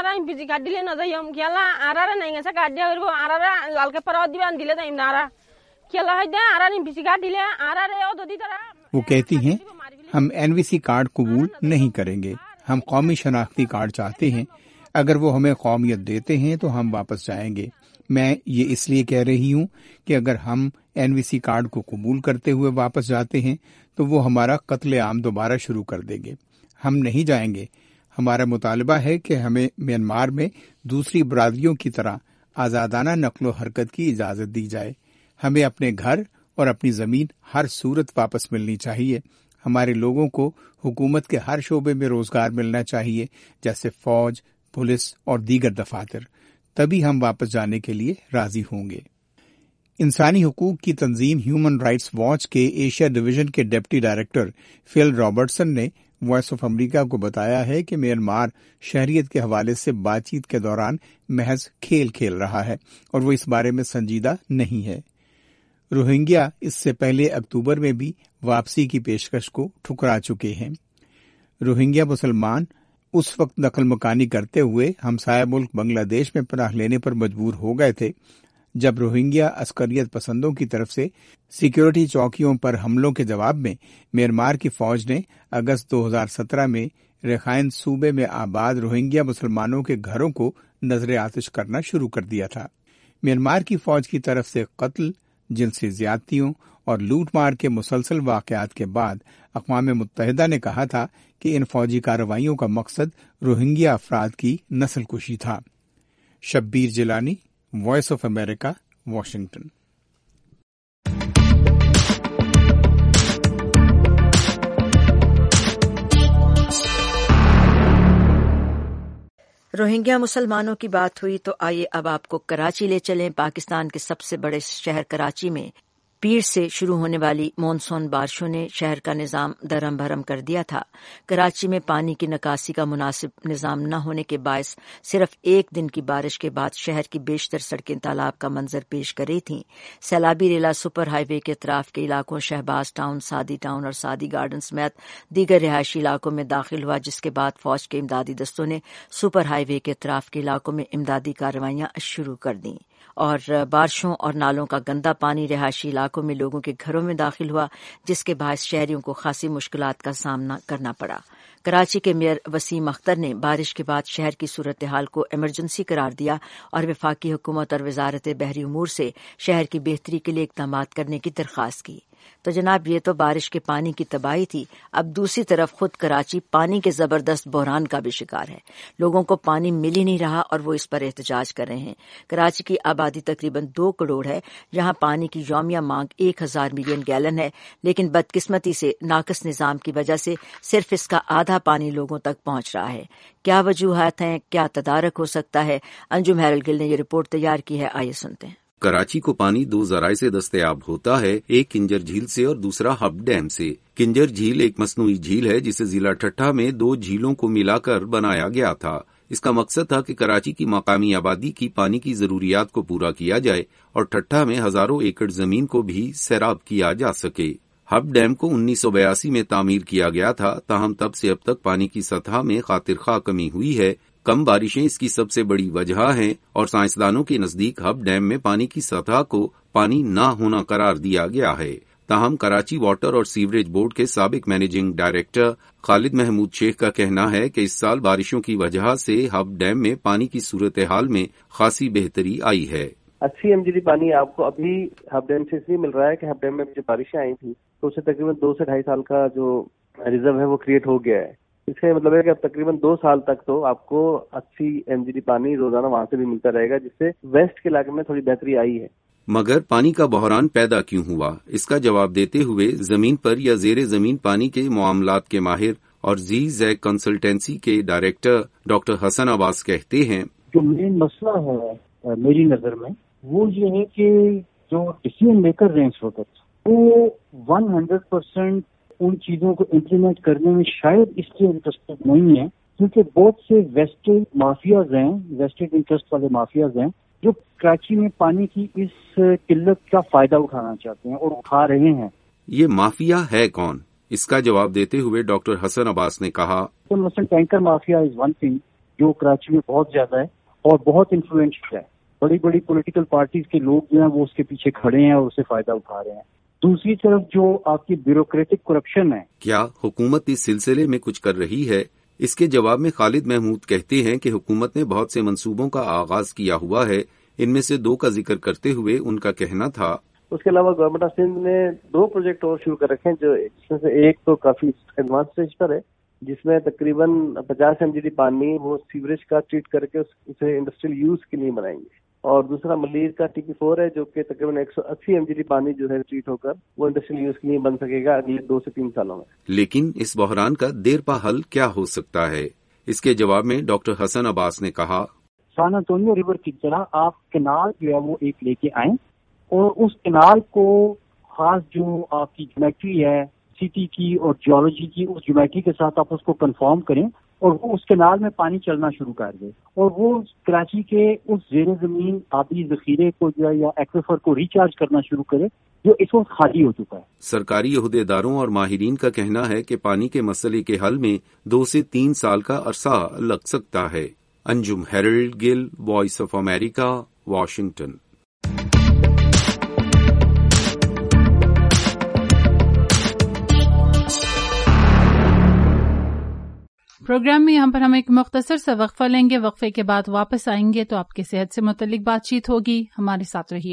वो कहती हैं, हम NVC कार्ड कबूल नहीं करेंगे, हम कौमी शनाख्ती कार्ड चाहते हैं। अगर वो हमें कौमियत देते हैं तो हम वापस जाएंगे। मैं ये इसलिए कह रही हूँ कि अगर हम NVC कार्ड को कबूल करते हुए वापस जाते हैं तो वो हमारा कत्ले आम दोबारा शुरू कर देंगे। हम नहीं जाएंगे। हमारा मुतालबा है कि हमें म्यांमार में दूसरी बरादरियों की तरह आज़ादाना नक्लो हरकत की इजाज़त दी जाए। हमें अपने घर और अपनी ज़मीन हर सूरत वापस मिलनी चाहिए। हमारे लोगों को हुकूमत के हर शोबे में रोजगार मिलना चाहिए, जैसे फौज, पुलिस और दीगर दफातर। तभी हम वापस जाने के लिए राजी होंगे। इंसानी हुकूक की तंजीम ह्यूमन राइट्स वॉच के एशिया डिवीजन के डिप्टी डायरेक्टर फिल रॉबर्टसन ने वॉइस ऑफ अमेरिका को बताया है कि म्यांमार शहरियत के हवाले से बातचीत के दौरान महज खेल खेल रहा है और वो इस बारे में संजीदा नहीं है। रोहिंग्या इससे पहले अक्टूबर में भी वापसी की पेशकश को ठुकरा चुके हैं। रोहिंग्या मुसलमान उस वक्त नकल मकानी करते हुए हमसाया मुल्क बांग्लादेश में पनाह लेने पर मजबूर हो गए थे जब रोहिंग्या अस्करियत पसंदों की तरफ से सिक्योरिटी चौकियों पर हमलों के जवाब में म्यांमार की फौज ने अगस्त 2017 में रखाइन सूबे में आबाद रोहिंग्या मुसलमानों के घरों को नजर आतिश करना शुरू कर दिया था। म्यांमार की फौज की तरफ से कत्ल, जिनसी ज्यादतियों और लूटमार के मुसलसल वाकयात के बाद अक़वाम मुत्तहिदा ने कहा था कि इन फौजी कार्रवाइयों का मकसद रोहिंग्या अफराद की नस्लकुशी था। Shabbir Jilani, voice of America, Washington. Rohingya मुसलमानों की बात हुई तो आइए अब आपको कराची ले चलें। पाकिस्तान के सबसे बड़े शहर कराची में پیر سے شروع ہونے والی مونسون بارشوں نے شہر کا نظام درہم بھرم کر دیا تھا۔ کراچی میں پانی کی نکاسی کا مناسب نظام نہ ہونے کے باعث صرف ایک دن کی بارش کے بعد شہر کی بیشتر سڑکیں تالاب کا منظر پیش کر رہی تھیں۔ سیلابی ریلا سپر ہائی وے کے اطراف کے علاقوں شہباز ٹاؤن، سعدی ٹاؤن اور سعدی گارڈن سمیت دیگر رہائشی علاقوں میں داخل ہوا، جس کے بعد فوج کے امدادی دستوں نے سپر ہائی وے کے اطراف کے علاقوں میں امدادی کارروائیاں شروع کر دیں، اور بارشوں اور نالوں کا گندا پانی رہائشی علاقوں میں لوگوں کے گھروں میں داخل ہوا، جس کے باعث شہریوں کو خاصی مشکلات کا سامنا کرنا پڑا۔ کراچی کے میئر وسیم اختر نے بارش کے بعد شہر کی صورتحال کو ایمرجنسی قرار دیا اور وفاقی حکومت اور وزارت بحری امور سے شہر کی بہتری کے لیے اقدامات کرنے کی درخواست کی۔ تو جناب، یہ تو بارش کے پانی کی تباہی تھی۔ اب دوسری طرف خود کراچی پانی کے زبردست بحران کا بھی شکار ہے۔ لوگوں کو پانی مل ہی نہیں رہا اور وہ اس پر احتجاج کر رہے ہیں۔ کراچی کی آبادی تقریباً 2 کروڑ ہے، جہاں پانی کی یومیہ مانگ 1000 ملین گیلن ہے، لیکن بدقسمتی سے ناقص نظام کی وجہ سے صرف اس کا آدھا پانی لوگوں تک پہنچ رہا ہے۔ کیا وجوہات ہیں، کیا تدارک ہو سکتا ہے؟ انجم ہیرل گل نے یہ رپورٹ تیار کی ہے، آئیے سنتے ہیں۔ کراچی کو پانی 2 ذرائع سے دستیاب ہوتا ہے، ایک کنجر جھیل سے اور دوسرا ہب ڈیم سے۔ کنجر جھیل ایک مصنوعی جھیل ہے جسے ضلع ٹھٹھہ میں 2 جھیلوں کو ملا کر بنایا گیا تھا۔ اس کا مقصد تھا کہ کراچی کی مقامی آبادی کی پانی کی ضروریات کو پورا کیا جائے اور ٹھٹھہ میں ہزاروں ایکڑ زمین کو بھی سیراب کیا جا سکے۔ ہب ڈیم کو 1982 میں تعمیر کیا گیا تھا، تاہم تب سے اب تک پانی کی سطح میں خاطر خواہ کمی ہوئی ہے۔ کم بارشیں اس کی سب سے بڑی وجہ ہیں اور سائنسدانوں کے نزدیک ہب ڈیم میں پانی کی سطح کو پانی نہ ہونا قرار دیا گیا ہے۔ تاہم کراچی واٹر اور سیوریج بورڈ کے سابق مینیجنگ ڈائریکٹر خالد محمود شیخ کا کہنا ہے کہ اس سال بارشوں کی وجہ سے ہب ڈیم میں پانی کی صورتحال میں خاصی بہتری آئی ہے۔ 80 MGD پانی آپ کو ابھی ہب ڈیم سے اس لیے مل رہا ہے کہ ہب ڈیم میں جو بارشیں آئی تھیں تو اسے تقریباً 2 سے 2.5 سال کا جو ریزرو ہے وہ کریٹ ہو گیا ہے۔ اس کا مطلب ہے کہ اب تقریباً 2 سال تک تو آپ کو 80 MGD پانی روزانہ وہاں سے بھی ملتا رہے گا، جس سے ویسٹ کے علاقے میں تھوڑی بہتری آئی ہے۔ مگر پانی کا بحران پیدا کیوں ہوا؟ اس کا جواب دیتے ہوئے زمین پر یا زیر زمین پانی کے معاملات کے ماہر اور زی زیک کنسلٹنسی کے ڈائریکٹر ڈاکٹر حسن عباس کہتے ہیں، جو مین مسئلہ ہے میری نظر میں وہ یہ ہے کہ جو ڈیسیژن میکر ہیں اس وقت وہ 100% ان چیزوں کو امپلیمنٹ کرنے میں شاید اس لیے انٹرسٹڈ نہیں ہے کیونکہ بہت سے ویسٹڈ مافیاز ہیں، ویسٹڈ انٹرسٹ والے مافیاز ہیں جو کراچی میں پانی کی اس قلت کا فائدہ اٹھانا چاہتے ہیں اور اٹھا رہے ہیں۔ یہ مافیا ہے کون؟ اس کا جواب دیتے ہوئے ڈاکٹر حسن عباس نے کہا، مثلاً tanker mafia is one thing جو کراچی میں بہت زیادہ ہے اور بہت انفلوئنشل ہے۔ بڑی بڑی پولیٹیکل پارٹیز کے لوگ جو ہیں وہ اس کے پیچھے کھڑے ہیں اور اسے فائدہ اٹھا رہے ہیں۔ دوسری طرف جو آپ کی بیوروکریٹک کرپشن ہے، کیا حکومت اس سلسلے میں کچھ کر رہی ہے؟ اس کے جواب میں خالد محمود کہتے ہیں کہ حکومت نے بہت سے منصوبوں کا آغاز کیا ہوا ہے، ان میں سے 2 کا ذکر کرتے ہوئے ان کا کہنا تھا، اس کے علاوہ گورنمنٹ آف سندھ نے 2 پروجیکٹ اور شروع کر رکھے ہیں، جو جس میں سے ایک تو کافی ایڈوانس اسٹیج پر ہے، جس میں تقریباً 50 MGD پانی وہ سیوریج کا ٹریٹ کر کے اسے انڈسٹریل یوز کے لیے بنائیں گے، اور دوسرا ملیر کا TP4 ہے جو کہ تقریباً 180 MGD پانی جو ہے ٹریٹ ہو کر وہ انڈسٹریل یوز کے لیے بن سکے گا اگلے 2 سے 3 سالوں میں۔ لیکن اس بحران کا دیر پا حل کیا ہو سکتا ہے؟ اس کے جواب میں ڈاکٹر حسن عباس نے کہا، سان انطونیو ریور کی طرح آپ کنال جو ہے وہ ایک لے کے آئیں اور اس کنال کو خاص جو آپ کی جیومیٹری ہے سٹی کی اور جیولوجی کی، اس جیومیٹری کے ساتھ آپ اس کو کنفارم کریں اور وہ اس کنال میں پانی چلنا شروع کر دے اور وہ کراچی کے اس زیر زمین آبی ذخیرے کو جو ہے یا ایکویفر کو ریچارج کرنا شروع کرے جو اس وقت خالی ہو چکا ہے۔ سرکاری عہدیداروں اور ماہرین کا کہنا ہے کہ پانی کے مسئلے کے حل میں 2 سے 3 سال کا عرصہ لگ سکتا ہے۔ Anjum Herald Gill, voice of America, Washington. Program میں یہاں پر ہم ایک مختصر سا وقفہ لیں گے، وقفے کے بعد واپس آئیں گے تو آپ کی صحت سے متعلق بات چیت ہوگی، ہمارے ساتھ رہیے۔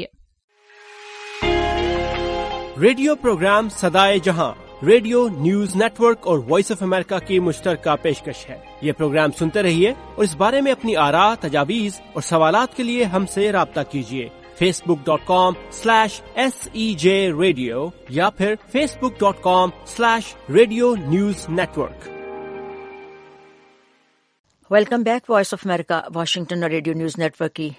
ریڈیو پروگرام صدائے جہاں ریڈیو نیوز نیٹ ورک اور وائس آف امریکہ کی مشترکہ پیشکش ہے۔ یہ پروگرام سنتے رہیے اور اس بارے میں اپنی آراء، تجاویز اور سوالات کے لیے ہم سے رابطہ کیجیے۔ facebook.com/SEJ Radio یا پھر facebook.com/Radio News Network۔ Welcome back. Voice of America Washington اور ریڈیو نیوز نیٹ ورک کی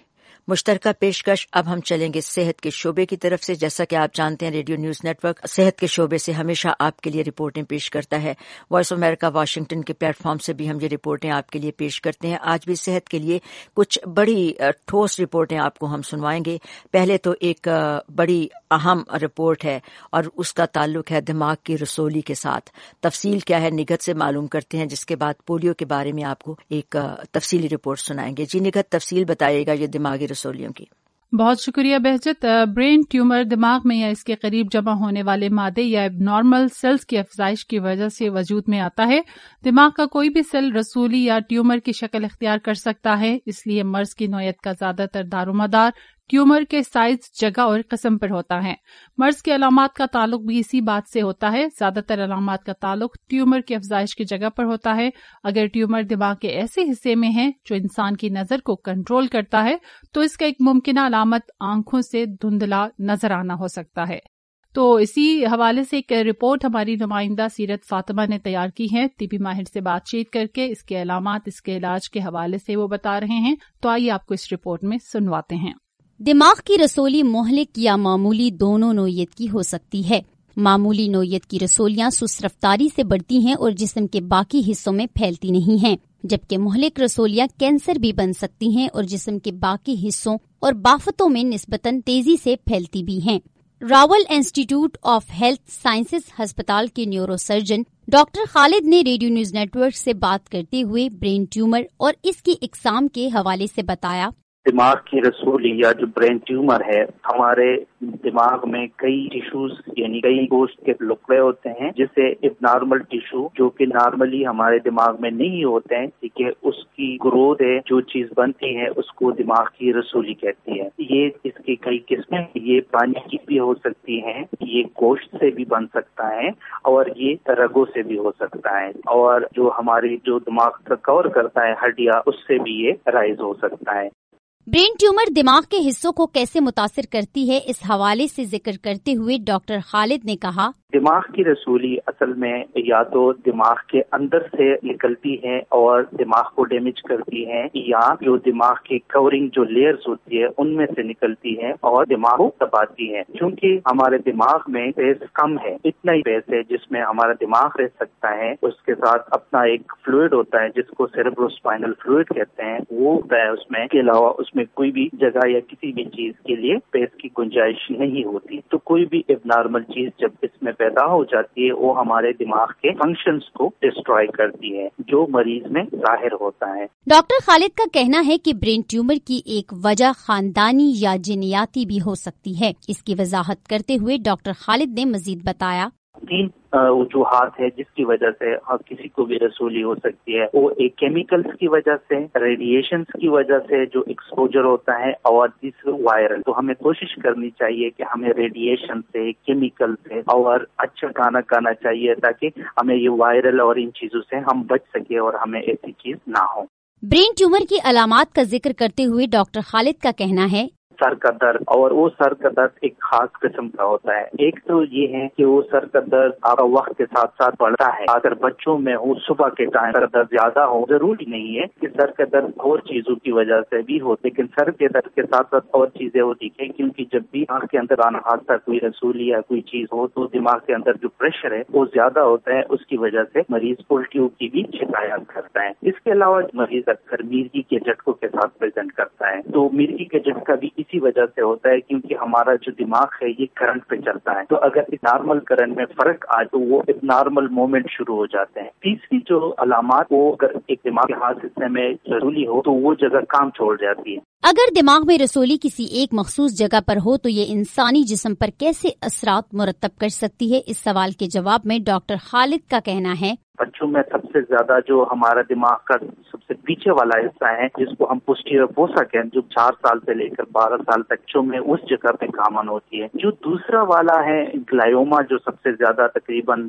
मुश्तरका पेशकश। अब हम चलेंगे सेहत के शोबे की तरफ से। जैसा कि आप जानते हैं, रेडियो न्यूज नेटवर्क सेहत के शोबे से हमेशा आपके लिए रिपोर्टें पेश करता है। वॉइस ऑफ अमेरिका वाशिंगटन के प्लेटफॉर्म से भी हम ये रिपोर्टें आपके लिए पेश करते हैं। आज भी सेहत के लिए कुछ बड़ी ठोस रिपोर्टें आपको हम सुनवाएंगे। पहले तो एक बड़ी अहम रिपोर्ट है और उसका ताल्लुक है दिमाग की रसोली के साथ। तफसील क्या है निगत से मालूम करते हैं, जिसके बाद पोलियो के बारे में आपको एक तफसीली रिपोर्ट सुनाएंगे। जी निगत, तफसील बताइएगा ये दिमागी रसोलियों की। बहुत शुक्रिया बहजत। ब्रेन ट्यूमर दिमाग में या इसके करीब जमा होने वाले मादे या एबनॉर्मल सेल्स की अफजाइश की वजह से वजूद में आता है। दिमाग का कोई भी सेल रसूली या ट्यूमर की शक्ल इख्तियार कर सकता है, इसलिए मर्ज की नौयत का ज्यादातर दारोमदार ट्यूमर के साइज, जगह और किस्म पर होता है। मर्ज के अलामात का ताल्लुक भी इसी बात से होता है। ज्यादातर अलामात का ताल्लुक ट्यूमर की अफजाइश की जगह पर होता है। अगर ट्यूमर दिमाग के ऐसे हिस्से में है जो इंसान की नजर को कंट्रोल करता है, तो इसका एक मुमकिन अलामत आंखों से धुंधला नजर आना हो सकता है। तो इसी हवाले से एक रिपोर्ट हमारी नुमाइंदा सीरत फातिमा ने तैयार की है। टीबी माहिर से बातचीत करके इसके अलामात, इसके इलाज के हवाले से वो बता रहे हैं। तो आइए आपको इस रिपोर्ट में सुनवाते हैं। दिमाग की रसोली मुहलिक या मामूली दोनों नोयत की हो सकती है। मामूली नोयत की रसोलियां सुस्त रफ्तारी से बढ़ती हैं और जिस्म के बाकी हिस्सों में फैलती नहीं हैं, जबकि मुहलिक रसोलियां कैंसर भी बन सकती हैं और जिस्म के बाकी हिस्सों और बाफतों में निस्बतन तेजी से फैलती भी हैं। Rawal institute of health sciences अस्पताल के न्यूरोसर्जन डॉक्टर खालिद ने रेडियो न्यूज नेटवर्क से बात करते हुए ब्रेन ट्यूमर और इसकी इकसाम के हवाले से बताया। दिमाग की रसोली या जो ब्रेन ट्यूमर है, हमारे दिमाग में कई टिश्यूज यानी कई गोश्त के टुकड़े होते हैं, जिसे एबनॉर्मल टिश्यू जो कि नॉर्मली हमारे दिमाग में नहीं होते हैं, ठीक है, उसकी ग्रोथ है, जो चीज बनती है उसको दिमाग की रसोली कहती है। ये इसकी कई किस्में, ये पानी की भी हो सकती हैं, ये गोश्त से भी बन सकता है और ये रगों से भी हो सकता है, और जो हमारी जो दिमाग का कवर करता है हड्डियां, उससे भी ये राइज हो सकता है। ब्रेन ट्यूमर दिमाग के हिस्सों को कैसे मुतासिर करती है, इस हवाले से जिक्र करते हुए डॉक्टर खालिद ने कहा, दिमाग की रसोली असल में या तो दिमाग के अंदर से निकलती है और दिमाग को डैमेज करती है, या जो दिमाग की कवरिंग जो लेयर्स होती है उनमें से निकलती है और दिमाग को दबाती है। क्योंकि हमारे दिमाग में स्पेस कम है, इतना ही स्पेस है जिसमें हमारा दिमाग रह सकता है, उसके साथ अपना एक फ्लूइड होता है जिसको सेरेब्रोस्पाइनल फ्लूइड कहते हैं, वो होता है उसमें। के अलावा उसमें कोई भी जगह या किसी भी चीज के लिए स्पेस की गुंजाइश नहीं होती। तो कोई भी एबनॉर्मल चीज जब इसमें पैदा हो जाती है, वो हमारे दिमाग के फंक्शंस को डिस्ट्रॉय करती है, जो मरीज में जाहिर होता है। डॉक्टर खालिद का कहना है कि ब्रेन ट्यूमर की एक वजह खानदानी या जिनियाती भी हो सकती है। इसकी वजाहत करते हुए डॉक्टर खालिद ने मजीद बताया, 3 वजूहात है जिसकी वजह से किसी को भी रसोली हो सकती है। वो एक केमिकल्स की वजह से, रेडिएशंस की वजह से जो एक्सपोजर होता है, और तीसरा वायरल। तो हमें कोशिश करनी चाहिए कि हमें रेडिएशन से, केमिकल से और अच्छा खाना खाना चाहिए, ताकि हमें ये वायरल और इन चीजों से हम बच सके और हमें ऐसी चीज ना हो। ब्रेन ट्यूमर की अलामात का जिक्र करते हुए डॉक्टर खालिद का कहना है, सर का दर्द, और वो सर का दर्द एक खास किस्म का होता है। एक तो ये है कि वो सर का दर्द आपका वक्त के साथ साथ बढ़ता है। अगर बच्चों में हो सुबह के टाइम सर दर्द ज्यादा हो, जरूरी नहीं है कि सर का दर्द और चीजों की वजह से भी हो, लेकिन सर के दर्द के साथ साथ और चीजें होती है, क्योंकि जब भी आंख के अंदर आना हादसा कोई रसूली या कोई चीज हो, तो दिमाग के अंदर जो प्रेशर है वो ज्यादा होता है, उसकी वजह से मरीज उल्टियों की भी शिकायत करता है। इसके अलावा मरीज अक्सर मिर्गी के झटकों के साथ प्रेजेंट करता है। तो मिर्गी के झटका भी इसी वजह से होता है, क्योंकि हमारा जो दिमाग है ये करंट पे चलता है। तो अगर इस नॉर्मल करंट में फर्क आए तो वो एक नॉर्मल मूवमेंट शुरू हो जाते हैं। तीसरी जो अलामत, वो अगर एक दिमाग के हाथ हिस्से में रसूली हो तो वो जगह काम छोड़ जाती है। अगर दिमाग में रसोली किसी एक मखसूस जगह पर हो तो ये इंसानी जिस्म पर कैसे असरात मुरतब कर सकती है, इस सवाल के जवाब में डॉक्टर खालिद का कहना है, बच्चों में सबसे ज्यादा जो हमारा दिमाग का सबसे पीछे वाला हिस्सा है, जिसको हम पोस्टीरियर फोसा कहते हैं, जो 4 साल से लेकर 12 साल तक जो में उस जगह पे कॉमन होती है। जो दूसरा वाला है ग्लायोमा, जो सबसे ज्यादा तकरीबन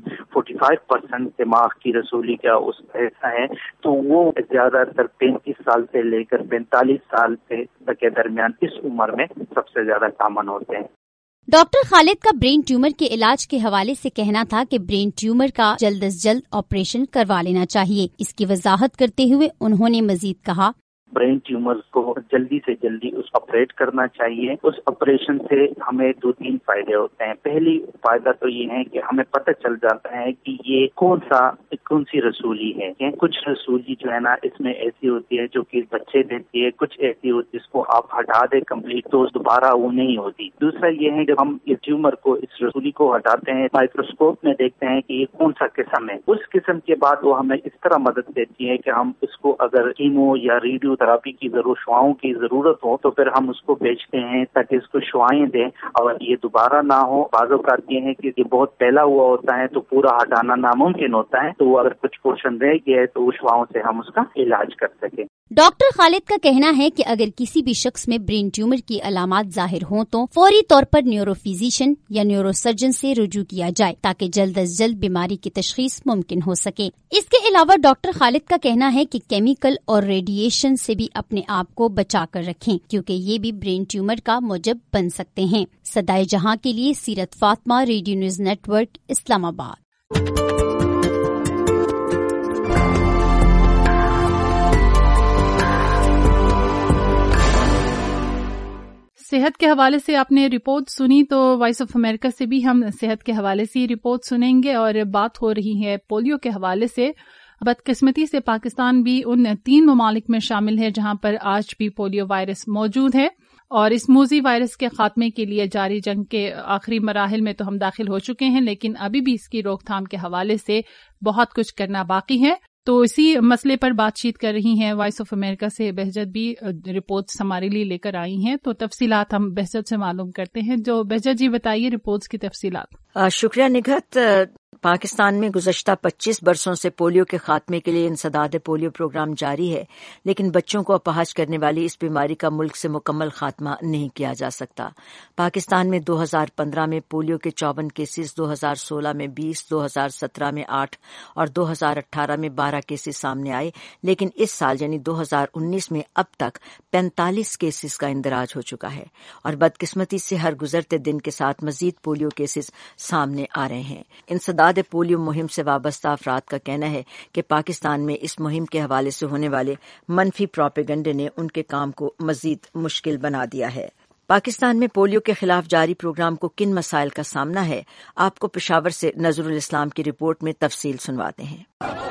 45% दिमाग की रसोली का उस हिस्सा है, तो वो ज्यादातर 35 साल से लेकर 45 साल के दरमियान इस उम्र में सबसे ज्यादा कॉमन होते हैं। डॉक्टर खालिद का ब्रेन ट्यूमर के इलाज के हवाले से कहना था कि ब्रेन ट्यूमर का जल्द से जल्द ऑपरेशन करवा लेना चाहिए। इसकी वजाहत करते हुए उन्होंने मजीद कहा, برین ٹیومرز کو جلدی سے جلدی آپریٹ کرنا چاہیے. اس آپریشن سے ہمیں 2-3 فائدے ہوتے ہیں. پہلی فائدہ تو یہ ہے کہ ہمیں پتہ چل جاتا ہے کہ یہ کون سی رسولی ہے. کچھ رسولی جو ہے نا اس میں ایسی ہوتی ہے جو کہ بچے دیتی ہے, کچھ ایسی ہوتی ہے جس کو آپ ہٹا دیں کمپلیٹ تو دوبارہ وہ نہیں ہوتی. دوسرا یہ ہے جب ہم اس ٹیومر کو, اس رسولی کو ہٹاتے ہیں, مائکروسکوپ میں دیکھتے ہیں کہ یہ کون سا قسم ہے. اس قسم کے بعد وہ ہمیں اس طرح مدد دیتی ہے کہ ہم اس کو اگر کیمو یا ریڈیو تھراپی کی شعاؤں کی ضرورت ہو تو پھر ہم اس کو بیچتے ہیں تاکہ اس کو شعائیں دیں اور یہ دوبارہ نہ ہو. بعض اوقات یہ ہے کہ یہ بہت پھیلا ہوا ہوتا ہے تو پورا ہٹانا ناممکن ہوتا ہے, تو اگر کچھ پورشن رہ گیا ہے تو وہ شعاؤں سے ہم اس کا علاج کر سکیں. ڈاکٹر خالد کا کہنا ہے کہ اگر کسی بھی شخص میں برین ٹیومر کی علامات ظاہر ہوں تو فوری طور پر نیورو فزیشین یا نیورو سرجن سے رجوع کیا جائے تاکہ جلد از جلد بیماری کی تشخیص ممکن ہو سکے. اس کے علاوہ ڈاکٹر خالد کا کہنا ہے کہ کیمیکل اور ریڈیشن سے بھی اپنے آپ کو بچا کر رکھیں کیونکہ یہ بھی برین ٹیومر کا موجب بن سکتے ہیں. صدائے جہاں کے لیے Seerat Fatima, radio news network, Islamabad. صحت کے حوالے سے آپ نے رپورٹ سنی تو وائس آف امریکہ سے بھی ہم صحت کے حوالے سے رپورٹ سنیں گے اور بات ہو رہی ہے پولیو کے حوالے سے. بدقسمتی سے پاکستان بھی ان 3 ممالک میں شامل ہے جہاں پر آج بھی پولیو وائرس موجود ہے اور اس موذی وائرس کے خاتمے کے لیے جاری جنگ کے آخری مراحل میں تو ہم داخل ہو چکے ہیں, لیکن ابھی بھی اس کی روک تھام کے حوالے سے بہت کچھ کرنا باقی ہے. تو اسی مسئلے پر بات چیت کر رہی ہیں وائس آف امریکہ سے بہجت بھی رپورٹس ہمارے لیے لے کر آئی ہیں. تو تفصیلات ہم بہجت سے معلوم کرتے ہیں. جو بہجت جی بتائیے رپورٹس کی تفصیلات. شکریہ نگہت. پاکستان میں گزشتہ 25 برسوں سے پولیو کے خاتمے کے لیے انسداد پولیو پروگرام جاری ہے, لیکن بچوں کو اپاہج کرنے والی اس بیماری کا ملک سے مکمل خاتمہ نہیں کیا جا سکتا. پاکستان میں 2015 میں پولیو کے 54 کیسز, 2016 میں 20, 2017 میں 8 اور 2018 میں 12 کیسز سامنے آئے, لیکن اس سال یعنی 2019 میں اب تک 45 کیسز کا اندراج ہو چکا ہے اور بدقسمتی سے ہر گزرتے دن کے ساتھ مزید پولیو کیسز سامنے آ رہے ہیں. انسداد پولیو مہم سے وابستہ افراد کا کہنا ہے کہ پاکستان میں اس مہم کے حوالے سے ہونے والے منفی پروپیگنڈے نے ان کے کام کو مزید مشکل بنا دیا ہے. پاکستان میں پولیو کے خلاف جاری پروگرام کو کن مسائل کا سامنا ہے, آپ کو پشاور سے نظر الاسلام کی رپورٹ میں تفصیل سنواتے ہیں.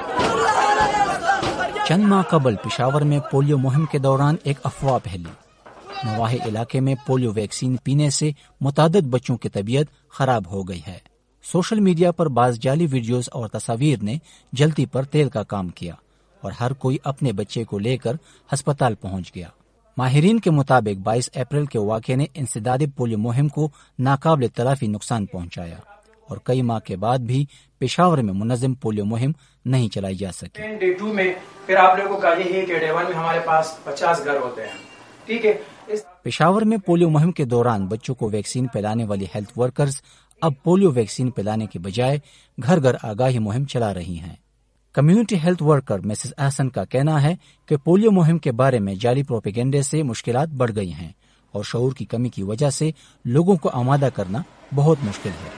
چند ماہ قبل پشاور میں پولیو مہم کے دوران ایک افواہ پھیلی. نواح علاقے میں پولیو ویکسین پینے سے متعدد بچوں کی طبیعت خراب ہو گئی ہے. سوشل میڈیا پر بعض جعلی ویڈیوز اور تصاویر نے جلتی پر تیل کا کام کیا اور ہر کوئی اپنے بچے کو لے کر ہسپتال پہنچ گیا. ماہرین کے مطابق 22 اپریل کے واقعے نے انسداد پولیو مہم کو ناقابل تلافی نقصان پہنچایا اور کئی ماہ کے بعد بھی پشاور میں منظم پولیو مہم نہیں چلائی جا سکی. ڈے 2 میں پھر آپ لوگوں کو کہا یہ ہے کہ ڈے 1 میں ہمارے پاس 50 گھر ہوتے ہیں. ٹھیک ہے. پشاور میں پولیو مہم کے دوران بچوں کو ویکسین پلانے والی ہیلتھ ورکرز اب پولیو ویکسین پلانے کے بجائے گھر گھر آگاہی مہم چلا رہی ہیں. Community health worker Mrs Ahsan کا کہنا ہے کہ پولیو مہم کے بارے میں جعلی پروپیگنڈے سے مشکلات بڑھ گئی ہیں اور شعور کی کمی کی وجہ سے لوگوں کو آمادہ کرنا بہت مشکل ہے.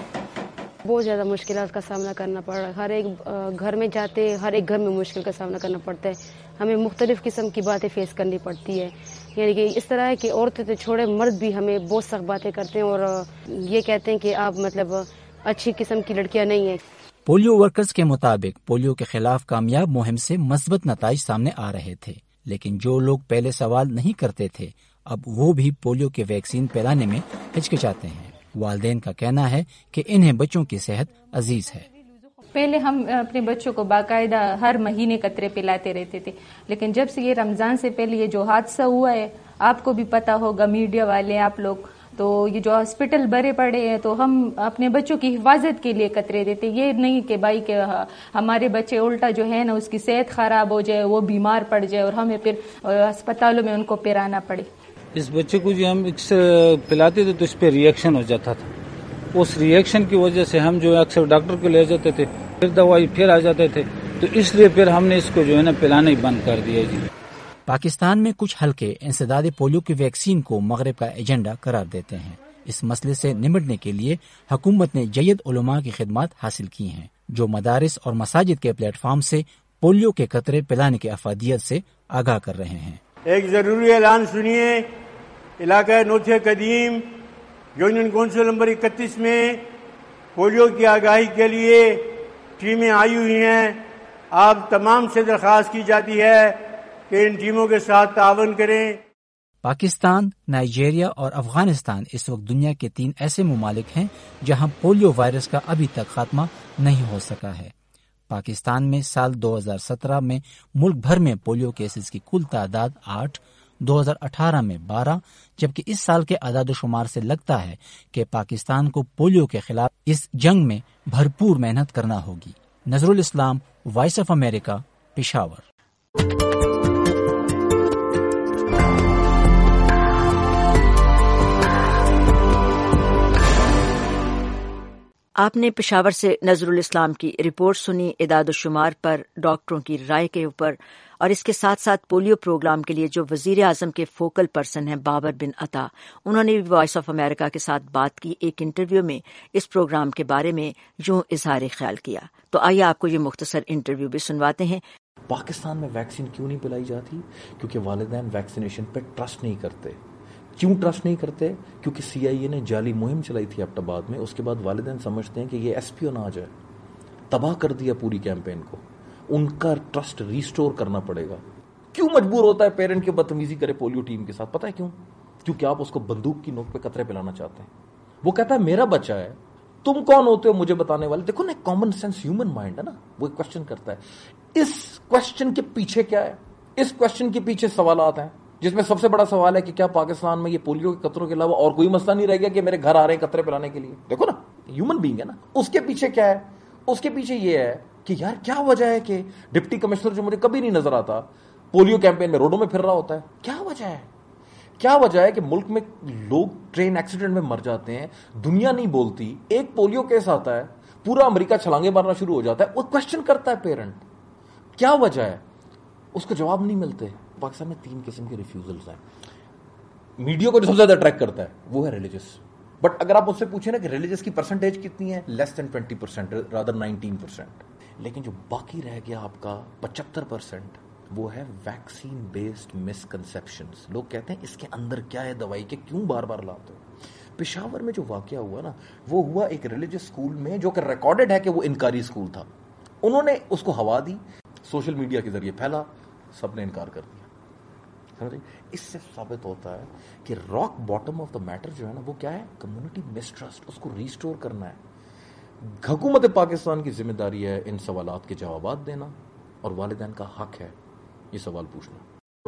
بہت زیادہ مشکلات کا سامنا کرنا پڑ رہا ہے. ہر ایک گھر میں جاتے ہر ایک گھر میں مشکل کا سامنا کرنا پڑتا ہے. ہمیں مختلف قسم کی باتیں فیس کرنی پڑتی ہے. یعنی کہ اس طرح ہے کہ عورتیں تو چھوڑے مرد بھی ہمیں بہت سخت باتیں کرتے ہیں اور یہ کہتے ہیں کہ آپ مطلب اچھی قسم کی لڑکیاں نہیں ہیں. پولیو ورکرز کے مطابق پولیو کے خلاف کامیاب مہم سے مثبت نتائج سامنے آ رہے تھے, لیکن جو لوگ پہلے سوال نہیں کرتے تھے اب وہ بھی پولیو کے ویکسین پلانے میں ہچکچاتے ہیں. والدین کا کہنا ہے کہ انہیں بچوں کی صحت عزیز ہے. پہلے ہم اپنے بچوں کو باقاعدہ ہر مہینے قطرے پلاتے رہتے تھے, لیکن جب سے یہ رمضان سے پہلے یہ جو حادثہ ہوا ہے, آپ کو بھی پتا ہوگا, میڈیا والے آپ لوگ, تو یہ جو ہاسپٹل بھرے پڑے ہیں تو ہم اپنے بچوں کی حفاظت کے لیے قطرے دیتے. یہ نہیں کہ بھائی کہ ہمارے بچے الٹا جو ہے نا اس کی صحت خراب ہو جائے, وہ بیمار پڑ جائے اور ہمیں پھر ہسپتالوں میں ان کو پرانا پڑے. اس بچے کو جو ہم پلاتے تھے تو اس پہ ری ایکشن ہو جاتا تھا. اس ری ایکشن کی وجہ سے ہم جو اکثر ڈاکٹر کو لے جاتے تھے, پھر دوائی پھر آ جاتے تھے, تو اس لیے پھر ہم نے اس کو جو ہے نا پلانا ہی بند کر دیا. جی پاکستان میں کچھ حلقے انسداد پولیو کی ویکسین کو مغرب کا ایجنڈا قرار دیتے ہیں. اس مسئلے سے نمٹنے کے لیے حکومت نے جید علماء کی خدمات حاصل کی ہیں جو مدارس اور مساجد کے پلیٹ فارم سے پولیو کے قطرے پلانے کی افادیت سے آگاہ کر رہے ہیں۔ ایک ضروری اعلان سنیے، علاقہ نوتھے قدیم یونین کونسل نمبر 31 میں پولیو کی آگاہی کے لیے ٹیمیں آئی ہوئی ہیں۔ آپ تمام سے درخواست کی جاتی ہے کہ ان ٹیموں کے ساتھ تعاون کریں۔ پاکستان، نائجیریا اور افغانستان اس وقت دنیا کے 3 ایسے ممالک ہیں جہاں پولیو وائرس کا ابھی تک خاتمہ نہیں ہو سکا ہے۔ پاکستان میں سال 2017 میں ملک بھر میں پولیو کیسز کی کل تعداد 8، 2018 میں 12، جبکہ اس سال کے اعداد و شمار سے لگتا ہے کہ پاکستان کو پولیو کے خلاف اس جنگ میں بھرپور محنت کرنا ہوگی۔ نظر الاسلام، وائس آف امریکہ، پشاور۔ آپ نے پشاور سے نظر الاسلام کی رپورٹ سنی اعداد و شمار پر، ڈاکٹروں کی رائے کے اوپر، اور اس کے ساتھ ساتھ پولیو پروگرام کے لیے جو وزیر اعظم کے فوکل پرسن ہیں بابر بن عطا، انہوں نے بھی وائس آف امریکہ کے ساتھ بات کی۔ ایک انٹرویو میں اس پروگرام کے بارے میں یوں اظہار خیال کیا، تو آئیے آپ کو یہ مختصر انٹرویو بھی سنواتے ہیں۔ پاکستان میں ویکسین کیوں نہیں پلائی جاتی؟ کیونکہ والدین ویکسینیشن پہ ٹرسٹ نہیں کرتے۔ کیوں ٹرسٹ نہیں کرتے؟ کیونکہ CIA نے جعلی مہم چلائی تھی ایبٹ آباد میں، اس کے بعد والدین سمجھتے ہیں کہ یہ اسپیوناج ہے، تباہ کر دیا پوری کیمپین کو، ان کا ٹرسٹ ریسٹور کرنا پڑے گا۔ کیوں مجبور ہوتا ہے پیرنٹ کے بدتمیزی کرے پولیو ٹیم کے ساتھ؟ پتہ ہے کیوں؟ کیونکہ آپ اس کو بندوق کی نوک پہ قطرے پلانا چاہتے ہیں۔ وہ کہتا ہے میرا بچہ ہے، تم کون ہوتے ہو مجھے بتانے والے؟ دیکھو نا، کامن سینس ہیومن مائنڈ ہے نا، وہ ایک کوشچن کرتا ہے۔ اس کوشچن کے پیچھے کیا ہے؟ اس کوشچن کے پیچھے سوالات ہیں، جس میں سب سے بڑا سوال ہے کہ کیا پاکستان میں یہ پولیو کے قطروں کے علاوہ اور کوئی مسئلہ نہیں رہ گیا کہ میرے گھر آ رہے ہیں قطرے پلانے کے لیے؟ دیکھو نا، ہیومن بینگ ہے نا۔ اس کے پیچھے کیا ہے؟ اس کے پیچھے یہ ہے کہ یار کیا وجہ ہے کہ ڈپٹی کمشنر جو مجھے کبھی نہیں نظر آتا پولیو کیمپین میں روڈوں میں پھر رہا ہوتا ہے؟ کیا وجہ ہے؟ کیا وجہ ہے کہ ملک میں لوگ ٹرین ایکسیڈنٹ میں مر جاتے ہیں، دنیا نہیں بولتی، ایک پولیو کیس آتا ہے پورا امریکہ چھلانگے مارنا شروع ہو جاتا ہے؟ وہ کوشچن کرتا ہے پیرنٹ، کیا وجہ ہے؟ اس کو جواب نہیں ملتے۔ پاکستان میں 3 قسم کے ریفیوزلز ہیں۔ میڈیا کو جو سب سے زیادہ اٹریکٹ کرتا ہے وہ ہے ریلیجس، بٹ اگر آپ مجھ سے پوچھیں نا کہ ریلیجس کی پرسنٹیج کتنی ہے، لیس دین 20%، رادر 19%۔ لیکن جو باقی رہ گیا آپ کا 75%، وہ ہے ویکسین بیسڈ مسکنسیپشنز۔ لوگ کہتے ہیں اس کے اندر کیا ہے دوائی کے، کیوں بار بار لاتے ہو؟ پشاور میں جو واقعہ ہوا نا، وہ ہوا ایک ریلیجس اسکول میں، جو کہ ریکارڈڈ ہے کہ وہ انکاری اسکول تھا۔ انہوں نے اس کو ہوا دی، سوشل میڈیا کے ذریعے پھیلا، سب نے انکار کر دیا۔ اس سے ثابت ہوتا ہے کہ rock bottom of the matter جو ہے نا، وہ کیا ہے؟ کمیونٹی مسٹرسٹ، اس کو ریسٹور کرنا ہے۔ حکومت پاکستان کی ذمہ داری ہے ان سوالات کے جوابات دینا، اور والدین کا حق ہے یہ سوال پوچھنا۔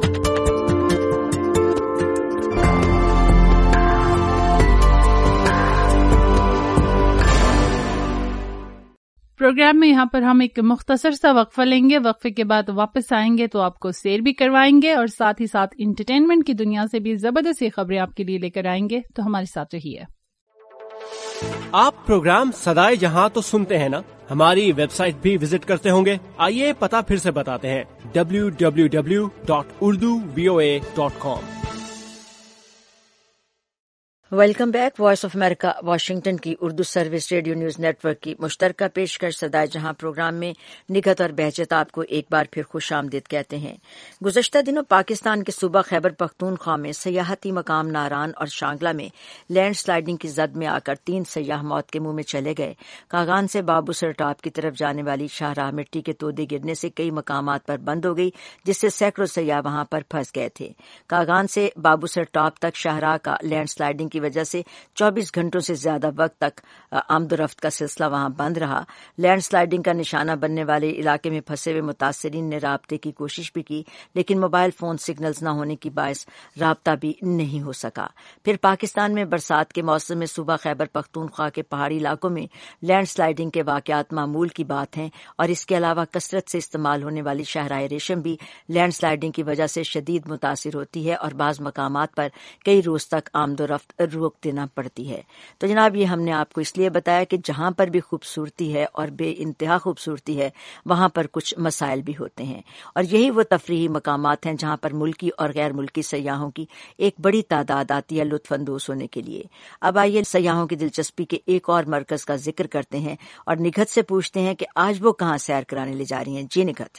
پروگرام میں یہاں پر ہم ایک مختصر سا وقفہ لیں گے، وقفے کے بعد واپس آئیں گے تو آپ کو سیر بھی کروائیں گے اور ساتھ ہی ساتھ انٹرٹینمنٹ کی دنیا سے بھی زبردست خبریں آپ کے لیے لے کر آئیں گے، تو ہمارے ساتھ رہیے۔ آپ پروگرام صدائے جہاں تو سنتے ہیں نا، ہماری ویب سائٹ بھی وزٹ کرتے ہوں گے۔ آئیے پتہ پھر سے بتاتے ہیں، www.urduvoa.com۔ Welcome back. Voice of America Washington کی Urdu service radio news network کی مشترکہ پیشکش صدائے جہاں پروگرام میں نگہت اور بہجت آپ کو ایک بار پھر خوش آمدید کہتے ہیں۔ گزشتہ دنوں پاکستان کے صوبہ خیبر پختونخوا میں سیاحتی مقام ناران اور شانگلہ میں لینڈ سلائیڈنگ کی زد میں آ کر 3 سیاح موت کے منہ میں چلے گئے۔ کاغان سے بابو سر ٹاپ کی طرف جانے والی شاہراہ مٹی کے تودے گرنے سے کئی مقامات پر بند ہو گئی، جس سے سینکڑوں سیاح وہاں پر پھنس گئے تھے۔ کاغان سے بابو سر ٹاپ تک شاہراہ کا لینڈ سلائیڈنگ کی وجہ سے 24 گھنٹوں سے زیادہ وقت تک آمد و رفت کا سلسلہ وہاں بند رہا۔ لینڈ سلائیڈنگ کا نشانہ بننے والے علاقے میں پھنسے ہوئے متاثرین نے رابطے کی کوشش بھی کی، لیکن موبائل فون سگنلز نہ ہونے کی باعث رابطہ بھی نہیں ہو سکا۔ پھر پاکستان میں برسات کے موسم میں صوبہ خیبر پختونخوا کے پہاڑی علاقوں میں لینڈ سلائیڈنگ کے واقعات معمول کی بات ہیں، اور اس کے علاوہ کثرت سے استعمال ہونے والی شاہراہ ریشم بھی لینڈ سلائیڈنگ کی وجہ سے شدید متاثر ہوتی ہے، اور بعض مقامات پر کئی روز تک آمد و رفت روک دینا پڑتی ہے۔ تو جناب، یہ ہم نے آپ کو اس لیے بتایا کہ جہاں پر بھی خوبصورتی ہے اور بے انتہا خوبصورتی ہے، وہاں پر کچھ مسائل بھی ہوتے ہیں، اور یہی وہ تفریحی مقامات ہیں جہاں پر ملکی اور غیر ملکی سیاحوں کی ایک بڑی تعداد آتی ہے لطف اندوز ہونے کے لیے۔ اب آئیے سیاحوں کی دلچسپی کے ایک اور مرکز کا ذکر کرتے ہیں اور نگہت سے پوچھتے ہیں کہ آج وہ کہاں سیر کرانے لے جا رہی ہیں۔ جی نگہت۔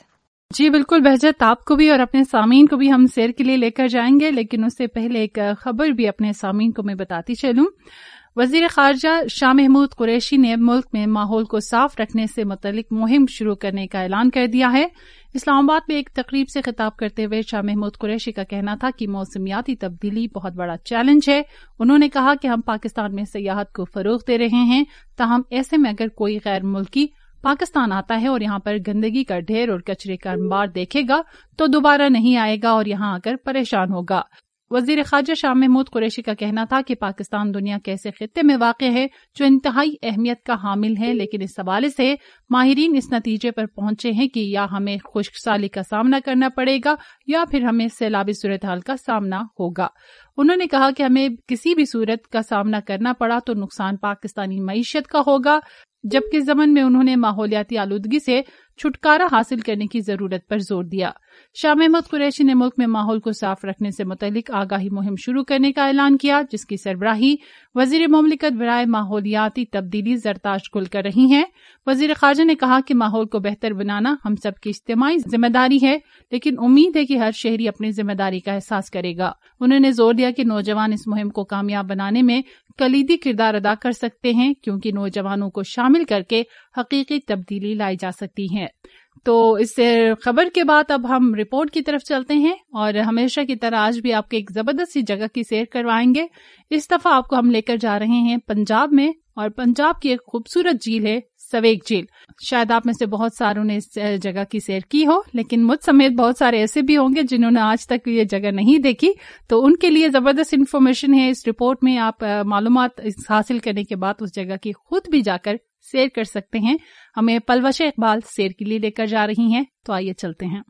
جی بالکل بہجت، آپ کو بھی اور اپنے سامعین کو بھی ہم سیر کے لیے لے کر جائیں گے، لیکن اس سے پہلے ایک خبر بھی اپنے سامعین کو میں بتاتی چلوں۔ وزیر خارجہ شاہ محمود قریشی نے ملک میں ماحول کو صاف رکھنے سے متعلق مہم شروع کرنے کا اعلان کر دیا ہے۔ اسلام آباد میں ایک تقریب سے خطاب کرتے ہوئے شاہ محمود قریشی کا کہنا تھا کہ موسمیاتی تبدیلی بہت بڑا چیلنج ہے۔ انہوں نے کہا کہ ہم پاکستان میں سیاحت کو فروغ دے رہے ہیں، تاہم ایسے میں اگر کوئی غیر ملکی پاکستان آتا ہے اور یہاں پر گندگی کا ڈھیر اور کچرے کا انبار دیکھے گا تو دوبارہ نہیں آئے گا اور یہاں آ کر پریشان ہوگا۔ وزیر خارجہ شاہ محمود قریشی کا کہنا تھا کہ پاکستان دنیا کے ایسے خطے میں واقع ہے جو انتہائی اہمیت کا حامل ہے، لیکن اس حوالے سے ماہرین اس نتیجے پر پہنچے ہیں کہ یا ہمیں خشک سالی کا سامنا کرنا پڑے گا یا پھر ہمیں سیلابی صورتحال کا سامنا ہوگا۔ انہوں نے کہا کہ ہمیں کسی بھی صورت کا سامنا کرنا پڑا تو نقصان پاکستانی معیشت کا ہوگا، جبکہ ضمن میں انہوں نے ماحولیاتی آلودگی سے چھٹکارا حاصل کرنے کی ضرورت پر زور دیا۔ شاہ محمود قریشی نے ملک میں ماحول کو صاف رکھنے سے متعلق آگاہی مہم شروع کرنے کا اعلان کیا، جس کی سربراہی وزیر مملکت برائے ماحولیاتی تبدیلی زرتاج گل کر رہی ہیں۔ وزیر خارجہ نے کہا کہ ماحول کو بہتر بنانا ہم سب کی اجتماعی ذمہ داری ہے، لیکن امید ہے کہ ہر شہری اپنی ذمہ داری کا احساس کرے گا۔ انہوں نے زور دیا کہ نوجوان اس مہم کو کامیاب بنانے میں کلیدی کردار ادا کر سکتے ہیں، کیونکہ نوجوانوں کو شامل کر کے حقیقی تبدیلی لائی جا سکتی ہے۔ تو اس خبر کے بعد اب ہم رپورٹ کی طرف چلتے ہیں اور ہمیشہ کی طرح آج بھی آپ کو ایک زبردست سی جگہ کی سیر کروائیں گے۔ اس دفعہ آپ کو ہم لے کر جا رہے ہیں پنجاب میں، اور پنجاب کی ایک خوبصورت جھیل ہے سویک جھیل۔ شاید آپ میں سے بہت ساروں نے اس جگہ کی سیر کی ہو، لیکن مجھ سمیت بہت سارے ایسے بھی ہوں گے جنہوں نے آج تک یہ جگہ نہیں دیکھی، تو ان کے لیے زبردست انفارمیشن ہے اس رپورٹ میں۔ آپ معلومات حاصل کرنے کے بعد اس جگہ کی خود بھی جا کر سیر کر سکتے ہیں۔ ہمیں پلوش اقبال سیر کے لیے لے کر جا رہی ہیں، تو آئیے چلتے ہیں۔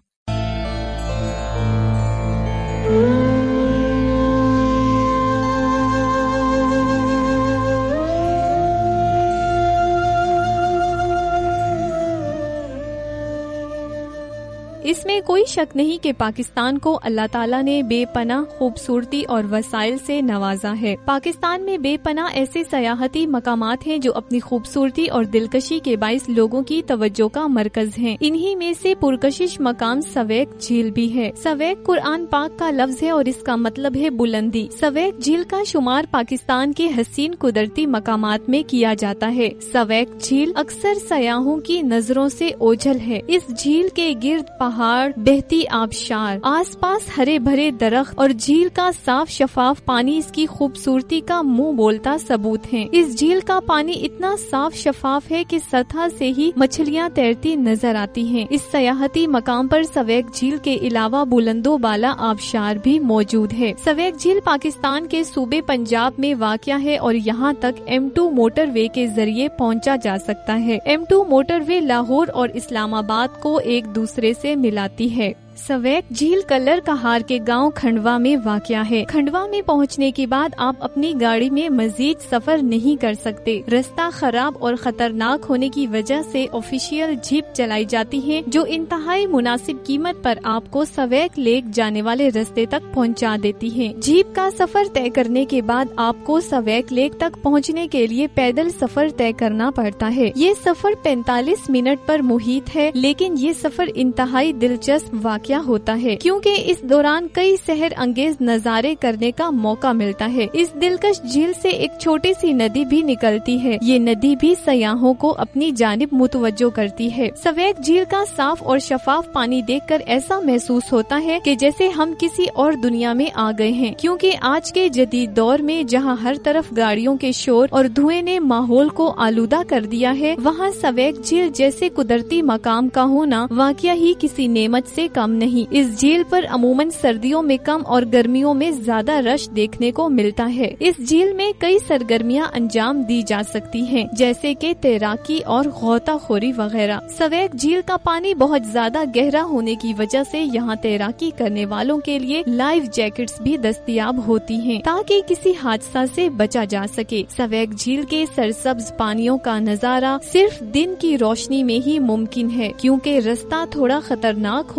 اس میں کوئی شک نہیں کہ پاکستان کو اللہ تعالیٰ نے بے پناہ خوبصورتی اور وسائل سے نوازا ہے۔ پاکستان میں بے پناہ ایسے سیاحتی مقامات ہیں جو اپنی خوبصورتی اور دلکشی کے باعث لوگوں کی توجہ کا مرکز ہیں۔ انہی میں سے پرکشش مقام سویک جھیل بھی ہے۔ سویک قرآن پاک کا لفظ ہے اور اس کا مطلب ہے بلندی۔ سویک جھیل کا شمار پاکستان کے حسین قدرتی مقامات میں کیا جاتا ہے۔ سویک جھیل اکثر سیاحوں کی نظروں سے اوجھل ہے۔ اس جھیل کے گرد پہاڑ، بہتی آبشار، آس پاس ہرے بھرے درخت اور جھیل کا صاف شفاف پانی اس کی خوبصورتی کا منہ بولتا ثبوت ہے۔ اس جھیل کا پانی اتنا صاف شفاف ہے کہ سطح سے ہی مچھلیاں تیرتی نظر آتی ہیں۔ اس سیاحتی مقام پر سویک جھیل کے علاوہ بلند و بالا آبشار بھی موجود ہے۔ سویک جھیل پاکستان کے صوبے پنجاب میں واقع ہے اور یہاں تک M2 موٹر وے کے ذریعے پہنچا جا سکتا ہے۔ M2 موٹر وے لاہور اور اسلام آباد کو ایک دوسرے سے ملاتی ہے۔ سویک جھیل کلر کہار کے گاؤں کھنڈوا میں واقع ہے۔ کھنڈوا میں پہنچنے کے بعد آپ اپنی گاڑی میں مزید سفر نہیں کر سکتے۔ رستہ خراب اور خطرناک ہونے کی وجہ سے آفیشیل جیپ چلائی جاتی ہیں جو انتہائی مناسب قیمت پر آپ کو سویک لیک جانے والے رستے تک پہنچا دیتی ہیں۔ جیپ کا سفر طے کرنے کے بعد آپ کو سویک لیک تک پہنچنے کے لیے پیدل سفر طے کرنا پڑتا ہے۔ یہ سفر 45 منٹ پر محیط ہے، لیکن یہ سفر انتہائی دلچسپ واقع ہوتا ہے کیونکہ اس دوران کئی سحر انگیز نظارے کرنے کا موقع ملتا ہے۔ اس دلکش جھیل سے ایک چھوٹی سی ندی بھی نکلتی ہے۔ یہ ندی بھی سیاحوں کو اپنی جانب متوجہ کرتی ہے۔ سویک جھیل کا صاف اور شفاف پانی دیکھ کر ایسا محسوس ہوتا ہے کہ جیسے ہم کسی اور دنیا میں آ گئے ہیں، کیونکہ آج کے جدید دور میں جہاں ہر طرف گاڑیوں کے شور اور دھوئیں نے ماحول کو آلودہ کر دیا ہے، وہاں سویک جھیل جیسے قدرتی مقام کا ہونا واقعہ ہی کسی نعمت سے کم نہیں۔ اس جھیل پر عموماً سردیوں میں کم اور گرمیوں میں زیادہ رش دیکھنے کو ملتا ہے۔ اس جھیل میں کئی سرگرمیاں انجام دی جا سکتی ہیں، جیسے کہ تیراکی اور غوطہ خوری وغیرہ۔ سویک جھیل کا پانی بہت زیادہ گہرا ہونے کی وجہ سے یہاں تیراکی کرنے والوں کے لیے لائف جیکٹس بھی دستیاب ہوتی ہیں تاکہ کسی حادثہ سے بچا جا سکے۔ سویک جھیل کے سرسبز پانیوں کا نظارہ صرف دن کی روشنی میں ہی ممکن ہے، کیونکہ رستہ تھوڑا خطرناک ہونے کی وجہ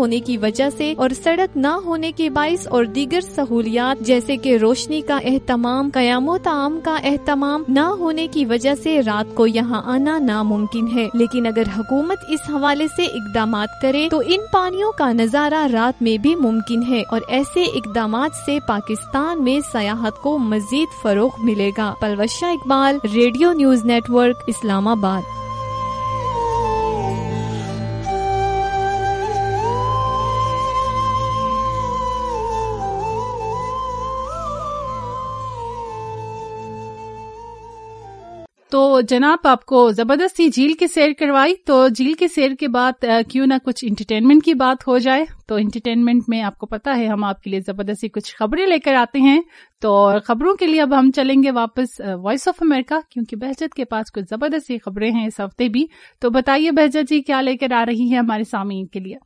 وجہ سے اور سڑک نہ ہونے کے باعث اور دیگر سہولیات جیسے کہ روشنی کا اہتمام، قیام و طعام کا اہتمام نہ ہونے کی وجہ سے رات کو یہاں آنا ناممکن ہے۔ لیکن اگر حکومت اس حوالے سے اقدامات کرے تو ان پانیوں کا نظارہ رات میں بھی ممکن ہے اور ایسے اقدامات سے پاکستان میں سیاحت کو مزید فروغ ملے گا۔ Palwasha Iqbal, radio news network, Islamabad. تو جناب آپ کو زبردستی جھیل کی سیر کروائی، تو جھیل کی سیر کے بعد کیوں نہ کچھ انٹرٹینمنٹ کی بات ہو جائے۔ تو انٹرٹینمنٹ میں آپ کو پتا ہے ہم آپ کے لیے زبردستی کچھ خبریں لے کر آتے ہیں، تو خبروں کے لیے اب ہم چلیں گے واپس وائس آف امریکہ، کیونکہ بہجت کے پاس کچھ زبردستی خبریں ہیں اس ہفتے بھی۔ تو بتائیے بہجت جی کیا لے کر آ رہی ہیں ہمارے سامعین کے لیے؟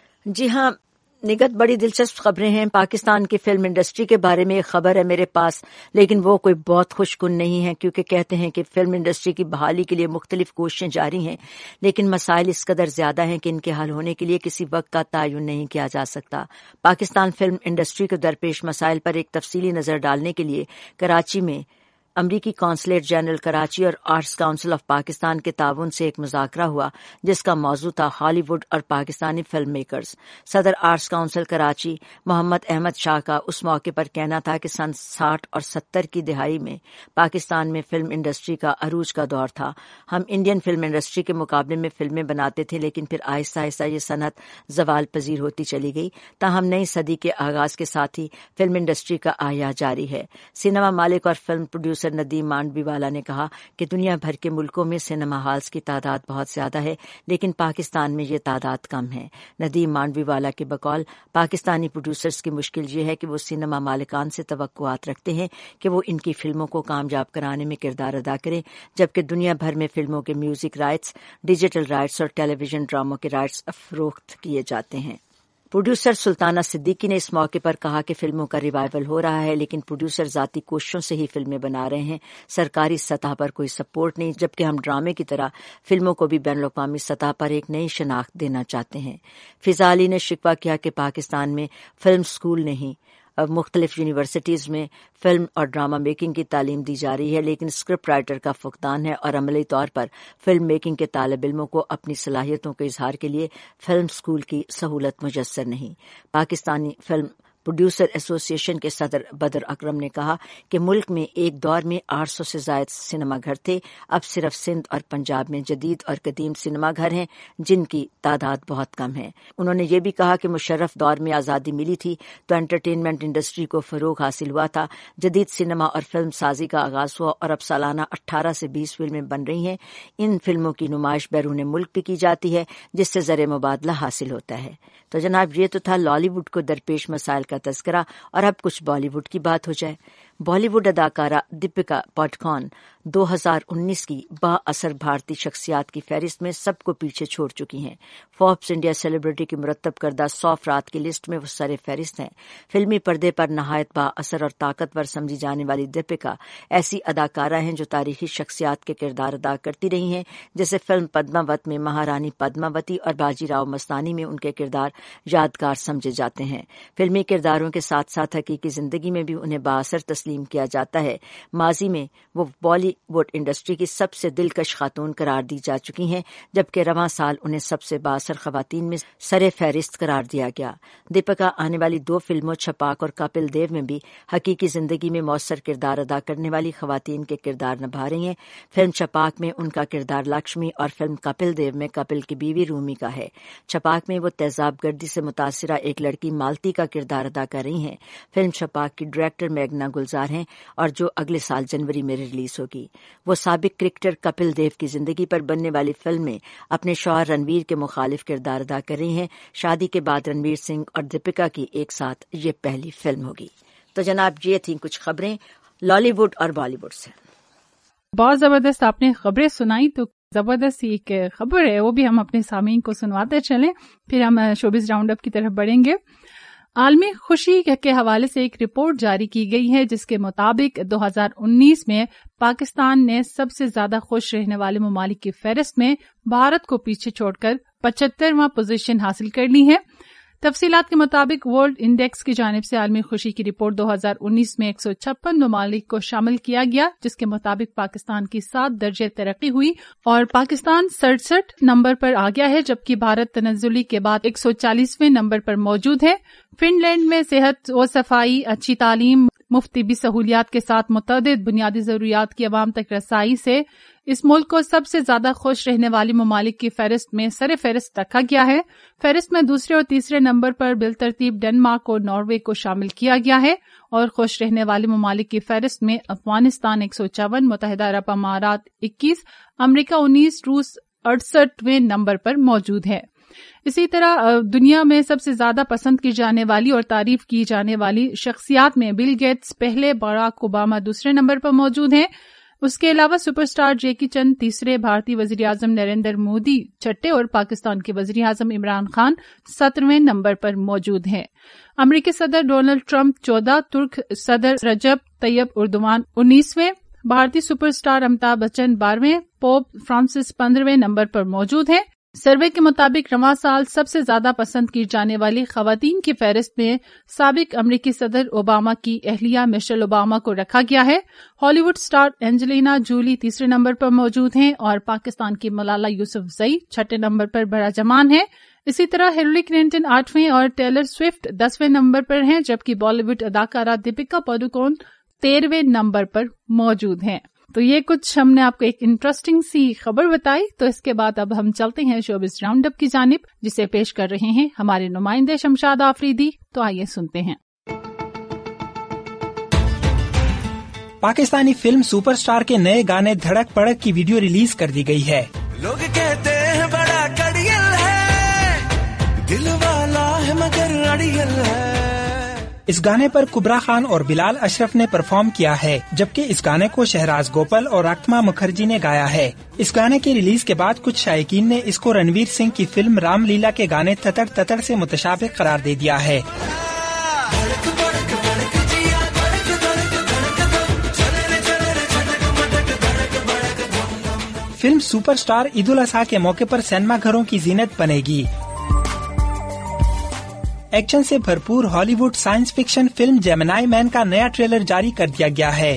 جی ہاں نگت، بڑی دلچسپ خبریں ہیں۔ پاکستان کی فلم انڈسٹری کے بارے میں ایک خبر ہے میرے پاس، لیکن وہ کوئی بہت خوش کن نہیں ہے، کیونکہ کہتے ہیں کہ فلم انڈسٹری کی بحالی کے لیے مختلف کوششیں جاری ہیں، لیکن مسائل اس قدر زیادہ ہیں کہ ان کے حل ہونے کے لیے کسی وقت کا تعین نہیں کیا جا سکتا۔ پاکستان فلم انڈسٹری کو درپیش مسائل پر ایک تفصیلی نظر ڈالنے کے لیے کراچی میں امریکی قونصلیٹ جنرل کراچی اور آرٹس کونسل آف پاکستان کے تعاون سے ایک مذاکرہ ہوا جس کا موضوع تھا ہالی ووڈ اور پاکستانی فلم میکرز۔ صدر آرٹس کونسل کراچی محمد احمد شاہ کا اس موقع پر کہنا تھا کہ سن 60 اور 70 کی دہائی میں پاکستان میں فلم انڈسٹری کا عروج کا دور تھا۔ ہم انڈین فلم انڈسٹری کے مقابلے میں فلمیں بناتے تھے، لیکن پھر آہستہ آہستہ یہ صنعت زوال پذیر ہوتی چلی گئی، تاہم نئی صدی کے آغاز کے ساتھ ہی فلم انڈسٹری کا احیا جاری ہے۔ سینما مالک اور فلم پروڈیوسر ندیم مانڈوی والا نے کہا کہ دنیا بھر کے ملکوں میں سینما ہالز کی تعداد بہت زیادہ ہے، لیکن پاکستان میں یہ تعداد کم ہے۔ ندیم مانڈوی والا کے بقول پاکستانی پروڈیوسرز کی مشکل یہ ہے کہ وہ سینما مالکان سے توقعات رکھتے ہیں کہ وہ ان کی فلموں کو کامیاب کرانے میں کردار ادا کریں، جبکہ دنیا بھر میں فلموں کے میوزک رائٹس، ڈیجیٹل رائٹس اور ٹیلی ویژن ڈراموں کے رائٹس فروخت کیے جاتے ہیں۔ پروڈیوسر سلطانہ صدیقی نے اس موقع پر کہا کہ فلموں کا ریوائول ہو رہا ہے، لیکن پروڈیوسر ذاتی کوششوں سے ہی فلمیں بنا رہے ہیں، سرکاری سطح پر کوئی سپورٹ نہیں، جبکہ ہم ڈرامے کی طرح فلموں کو بھی بین الاقوامی سطح پر ایک نئی شناخت دینا چاہتے ہیں۔ فضا علی نے شکوہ کیا کہ پاکستان میں فلم سکول نہیں، مختلف یونیورسٹیز میں فلم اور ڈرامہ میکنگ کی تعلیم دی جا رہی ہے، لیکن اسکرپٹ رائٹر کا فقدان ہے اور عملی طور پر فلم میکنگ کے طالب علموں کو اپنی صلاحیتوں کے اظہار کے لیے فلم سکول کی سہولت میسر نہیں۔ پاکستانی فلم پروڈیوسر ایسوسی ایشن کے صدر بدر اکرم نے کہا کہ ملک میں ایک دور میں 800 سے زائد سینما گھر تھے، اب صرف سندھ اور پنجاب میں جدید اور قدیم سینما گھر ہیں جن کی تعداد بہت کم ہے۔ انہوں نے یہ بھی کہا کہ مشرف دور میں آزادی ملی تھی تو انٹرٹینمنٹ انڈسٹری کو فروغ حاصل ہوا تھا، جدید سینما اور فلم سازی کا آغاز ہوا اور اب سالانہ 18 سے 20 فلمیں بن رہی ہیں۔ ان فلموں کی نمائش بیرون ملک بھی کی جاتی ہے جس سے زر مبادلہ حاصل ہوتا ہے۔ تو جناب یہ تو تھا لالی ووڈ کو درپیش مسائل کا تذکرہ، اور اب کچھ بالی ووڈ کی بات ہو جائے۔ بالی ووڈ اداکارہ دیپیکا پاڈوکون 2019 کی با اثر بھارتی شخصیات کی فہرست میں سب کو پیچھے چھوڑ چکی ہیں۔ فوربس انڈیا سیلیبریٹی کی مرتب کردہ 100 افراد کی لسٹ میں وہ سر فہرست ہیں۔ فلمی پردے پر نہایت با اثر اور طاقتور سمجھی جانے والی دیپیکا ایسی اداکارہ ہیں جو تاریخی شخصیات کے کردار ادا کرتی رہی ہیں، جیسے فلم پدماوت میں مہارانی پدماوتی اور باجی راؤ مستانی میں ان کے کردار یادگار سمجھے جاتے ہیں۔ فلمی کرداروں کے ساتھ ساتھ حقیقی زندگی میں بھی انہیں با اثر تسلیم کیا جاتا ہے۔ ماضی میں وہ بالی ووڈ انڈسٹری کی سب سے دلکش خاتون قرار دی جا چکی ہیں، جبکہ رواں سال انہیں سب سے با اثر خواتین میں سر فہرست قرار دیا گیا۔ دیپیکا آنے والی 2 فلموں چھپاک اور کپل دیو میں بھی حقیقی زندگی میں مؤثر کردار ادا کرنے والی خواتین کے کردار نبھا رہی ہیں۔ فلم چھپاک میں ان کا کردار لکشمی اور فلم کپل دیو میں کپل کی بیوی رومی کا ہے۔ چھپاک میں وہ تیزاب گردی سے متاثرہ ایک لڑکی مالتی کا کردار ادا کر رہی ہیں۔ فلم چھپاک کی ڈائریکٹر میگنا گلزار ہیں اور جو اگلے سال جنوری میں ریلیز ہوگی۔ وہ سابق کرکٹر کپل دیو کی زندگی پر بننے والی فلم میں اپنے شوہر رنویر کے مخالف کردار ادا کر رہی ہیں۔ شادی کے بعد رنویر سنگھ اور دیپیکا کی ایک ساتھ یہ پہلی فلم ہوگی۔ تو جناب یہ تھیں کچھ خبریں لالی ووڈ اور بالی ووڈ سے۔ بہت زبردست آپ نے خبریں سنائی، تو زبردست ایک خبر ہے وہ بھی ہم اپنے سامعین کو سنواتے چلیں، پھر ہم شوبز راؤنڈ اپ کی طرف بڑھیں گے۔ عالمی خوشی کے حوالے سے ایک رپورٹ جاری کی گئی ہے جس کے مطابق 2019 میں پاکستان نے سب سے زیادہ خوش رہنے والے ممالک کی فہرست میں بھارت کو پیچھے چھوڑ کر 75واں پوزیشن حاصل کر لی ہے۔ تفصیلات کے مطابق ورلڈ انڈیکس کی جانب سے عالمی خوشی کی رپورٹ 2019 میں 156 ممالک کو شامل کیا گیا، جس کے مطابق پاکستان کی 7 درجے ترقی ہوئی اور پاکستان 67 نمبر پر آ گیا ہے، جبکہ بھارت تنزلی کے بعد 140ویں نمبر پر موجود ہے۔ فن لینڈ میں صحت و صفائی، اچھی تعلیم، مفت طبی سہولیات کے ساتھ متعدد بنیادی ضروریات کی عوام تک رسائی سے اس ملک کو سب سے زیادہ خوش رہنے والی ممالک کی فہرست میں سر فہرست رکھا گیا ہے۔ فہرست میں دوسرے اور تیسرے نمبر پر بالترتیب ڈنمارک اور ناروے کو شامل کیا گیا ہے، اور خوش رہنے والے ممالک کی فہرست میں افغانستان 154، متحدہ عرب امارات 21، امریکہ 19، روس 68ویں نمبر پر موجود ہے۔ اسی طرح دنیا میں سب سے زیادہ پسند کی جانے والی اور تعریف کی جانے والی شخصیات میں بل گیٹس پہلے، باراک اوباما دوسرے نمبر پر موجود ہیں۔ اس کے علاوہ سپر سٹار جیکی چن تیسرے، بھارتی وزیر اعظم نریندر مودی چھٹے اور پاکستان کے وزیر اعظم عمران خان 17ویں نمبر پر موجود ہیں۔ امریکی صدر ڈونلڈ ٹرمپ 14، ترک صدر رجب طیب اردوان 19ویں، بھارتی سپر سٹار امیتابھ بچن 12ویں، پوپ فرانسس 15ویں نمبر پر موجود ہیں۔ سروے کے مطابق رواں سال سب سے زیادہ پسند کی جانے والی خواتین کی فہرست میں سابق امریکی صدر اوباما کی اہلیہ مشیل اوباما کو رکھا گیا ہے۔ ہالی ووڈ سٹار اینجلینا جولی تیسرے نمبر پر موجود ہیں اور پاکستان کی ملالہ یوسفزئی چھٹے نمبر پر براجمان ہے۔ اسی طرح ہیلری کلنٹن 8ویں اور ٹیلر سوئفٹ 10ویں نمبر پر ہیں، جبکہ بالی ووڈ اداکارہ دیپیکا پاڈوکون 13ویں نمبر پر موجود ہیں۔ تو یہ کچھ ہم نے آپ کو ایک انٹرسٹنگ سی خبر بتائی، تو اس کے بعد اب ہم چلتے ہیں شوبز راؤنڈ اپ کی جانب، جسے پیش کر رہے ہیں ہمارے نمائندے شمشاد آفریدی۔ تو آئیے سنتے ہیں۔ پاکستانی فلم سپر سٹار کے نئے گانے دھڑک پڑک کی ویڈیو ریلیز کر دی گئی ہے۔ لوگ کہتے ہیں بڑا کڑیل ہے، دل والا ہے مگر اڑیل ہے۔ اس گانے پر کبرا خان اور بلال اشرف نے پرفارم کیا ہے، جبکہ اس گانے کو شہراز گوپل اور رکتما مکھرجی نے گایا ہے۔ اس گانے کی ریلیز کے بعد کچھ شائقین نے اس کو رنویر سنگھ کی فلم رام لیلا کے گانے تتڑ تتڑ سے متشابہ قرار دے دیا ہے۔ Film super star Eid ul-Adha کے موقع پر سینما گھروں کی زینت بنے گی۔ ایکشن سے بھرپور Hollywood science fiction film Gemini man کا نیا ٹریلر جاری کر دیا گیا ہے۔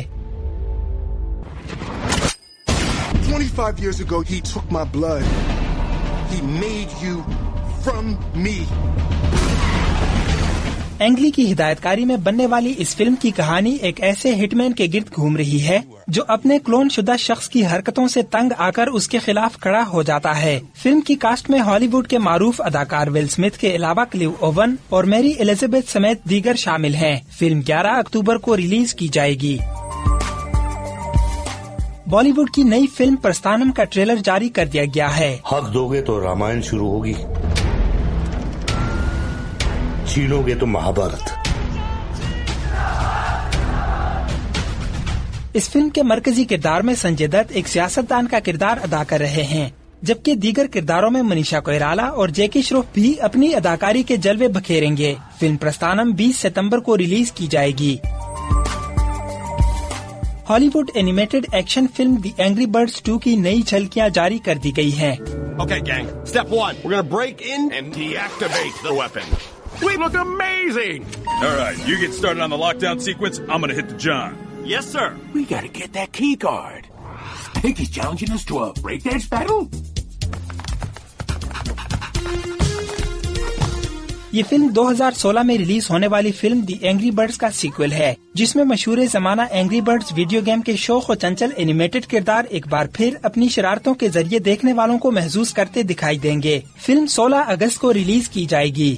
25 years ago he took my blood. He made you from me. اینگلی کی ہدایت کاری میں بننے والی اس فلم کی کہانی ایک ایسے ہٹ مین کے گرد گھوم رہی ہے جو اپنے کلون شدہ شخص کی حرکتوں سے تنگ آ کر اس کے خلاف کھڑا ہو جاتا ہے۔ فلم کی کاسٹ میں ہالی ووڈ کے معروف اداکار ول اسمتھ کے علاوہ کلیو اوون اور میری الزبتھ سمیت دیگر شامل ہیں۔ فلم 11 اکتوبر کو ریلیز کی جائے گی۔ بالی ووڈ کی نئی فلم پرستانم کا ٹریلر جاری کر دیا گیا ہے۔ حق دو گے تو رامائن شروع ہوگی، چھینو گے تو مہابھارت۔ اس فلم کے مرکزی کردار میں سنجے دت ایک سیاستدان کا کردار ادا کر رہے ہیں، جبکہ دیگر کرداروں میں منیشا کوئرالہ اور جیکی شروف بھی اپنی اداکاری کے جلوے بکھیریں گے۔ فلم پرستانم 20 ستمبر کو ریلیز کی جائے گی۔ Hollywood animated action film the angry birds 2 کی نئی جھلکیاں جاری کر دی گئی ہیں۔ Okay, gang. Step 1. We're gonna break in and deactivate the weapon. We look amazing! All right, you get started on the lockdown sequence. I'm gonna hit the John. Yes, sir. We gotta get that key card. I think he's challenging us to a breakdance battle. یہ film 2016 میں release ہونے والی film the angry birds کا sequel ہے، جس میں مشہور زمانہ اینگری برڈز ویڈیو گیم کے شوخ و چنچل اینیمیٹڈ کردار ایک بار پھر اپنی شرارتوں کے ذریعے دیکھنے والوں کو محظوظ کرتے دکھائی دیں گے۔ فلم 16 اگست کو ریلیز کی جائے گی۔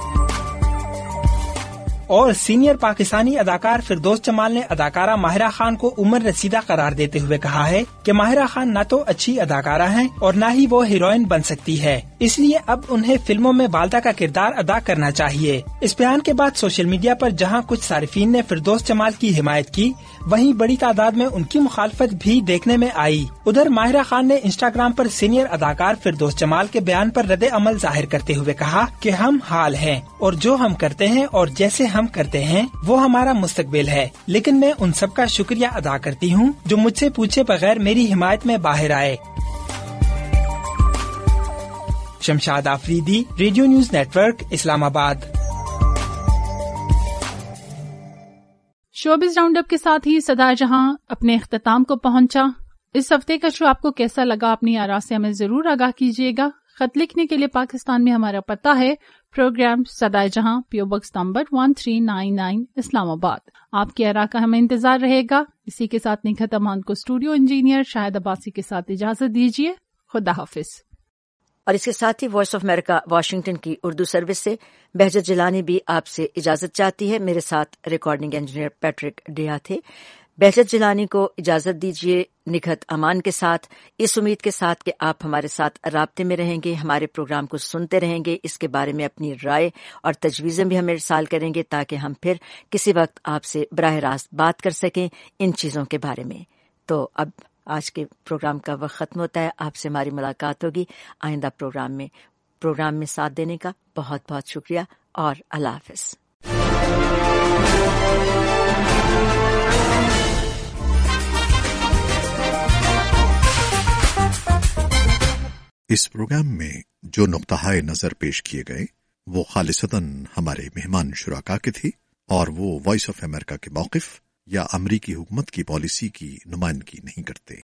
اور سینئر پاکستانی اداکار فردوس جمال نے اداکارہ ماہرہ خان کو عمر رسیدہ قرار دیتے ہوئے کہا ہے کہ ماہرہ خان نہ تو اچھی اداکارہ ہیں اور نہ ہی وہ ہیروئن بن سکتی ہے، اس لیے اب انہیں فلموں میں والدہ کا کردار ادا کرنا چاہیے۔ اس بیان کے بعد سوشل میڈیا پر جہاں کچھ صارفین نے فردوس جمال کی حمایت کی، وہیں بڑی تعداد میں ان کی مخالفت بھی دیکھنے میں آئی۔ ادھر ماہرہ خان نے انسٹاگرام پر سینئر اداکار فردوس جمال کے بیان پر رد عمل ظاہر کرتے ہوئے کہا کہ ہم حال ہیں اور جو ہم کرتے ہیں اور جیسے ہم کرتے ہیں وہ ہمارا مستقبل ہے، لیکن میں ان سب کا شکریہ ادا کرتی ہوں جو مجھ سے پوچھے بغیر میری حمایت میں باہر آئے۔ Shamshad Afridi, radio news network, Islamabad. Showbiz round up के साथ ही सदा जहां अपने इख्तिताम को पहुंचा। इस हफ्ते का शो आपको कैसा लगा? अपनी आरा से हमें जरूर आगाह कीजिएगा। खत लिखने के लिए पाकिस्तान में हमारा पता है प्रोग्राम सदा जहां, PO बॉक्स नंबर 1399, इस्लामाबाद। आपकी आरा का हमें इंतजार रहेगा। इसी के साथ निखत अमान को स्टूडियो इंजीनियर शाहिद अब्बासी के साथ इजाजत दीजिए। खुदा हाफिज। और इसके साथ ही वॉइस ऑफ अमेरिका वाशिंगटन की उर्दू सर्विस से बहजत जिलानी भी आपसे इजाजत चाहती है। मेरे साथ रिकॉर्डिंग इंजीनियर पैट्रिक डिया थे। बहजत जिलानी को इजाजत दीजिए निखत अमान के साथ, इस उम्मीद के साथ कि आप हमारे साथ राब्ते में रहेंगे, हमारे प्रोग्राम को सुनते रहेंगे, इसके बारे में अपनी राय और तजवीज़ें भी हमें इरसाल करेंगे ताकि हम फिर किसी वक्त आपसे बराह रास्त बात कर सकें इन चीज़ों के बारे में। तो अब आज के प्रोग्राम का वक्त खत्म होता है। आपसे हमारी मुलाकात होगी आइंदा प्रोग्राम में साथ देने का बहुत बहुत शुक्रिया और अल्लाह हाफ़िज़। इस प्रोग्राम में जो नुक्ता नजर पेश किए गए वो खालिसतन हमारे मेहमान शुराका के थे और वो वॉइस ऑफ अमेरिका के मौक़िफ़ या अमरीकी हुकूमत की पॉलिसी की नुमाइंदगी नहीं करते।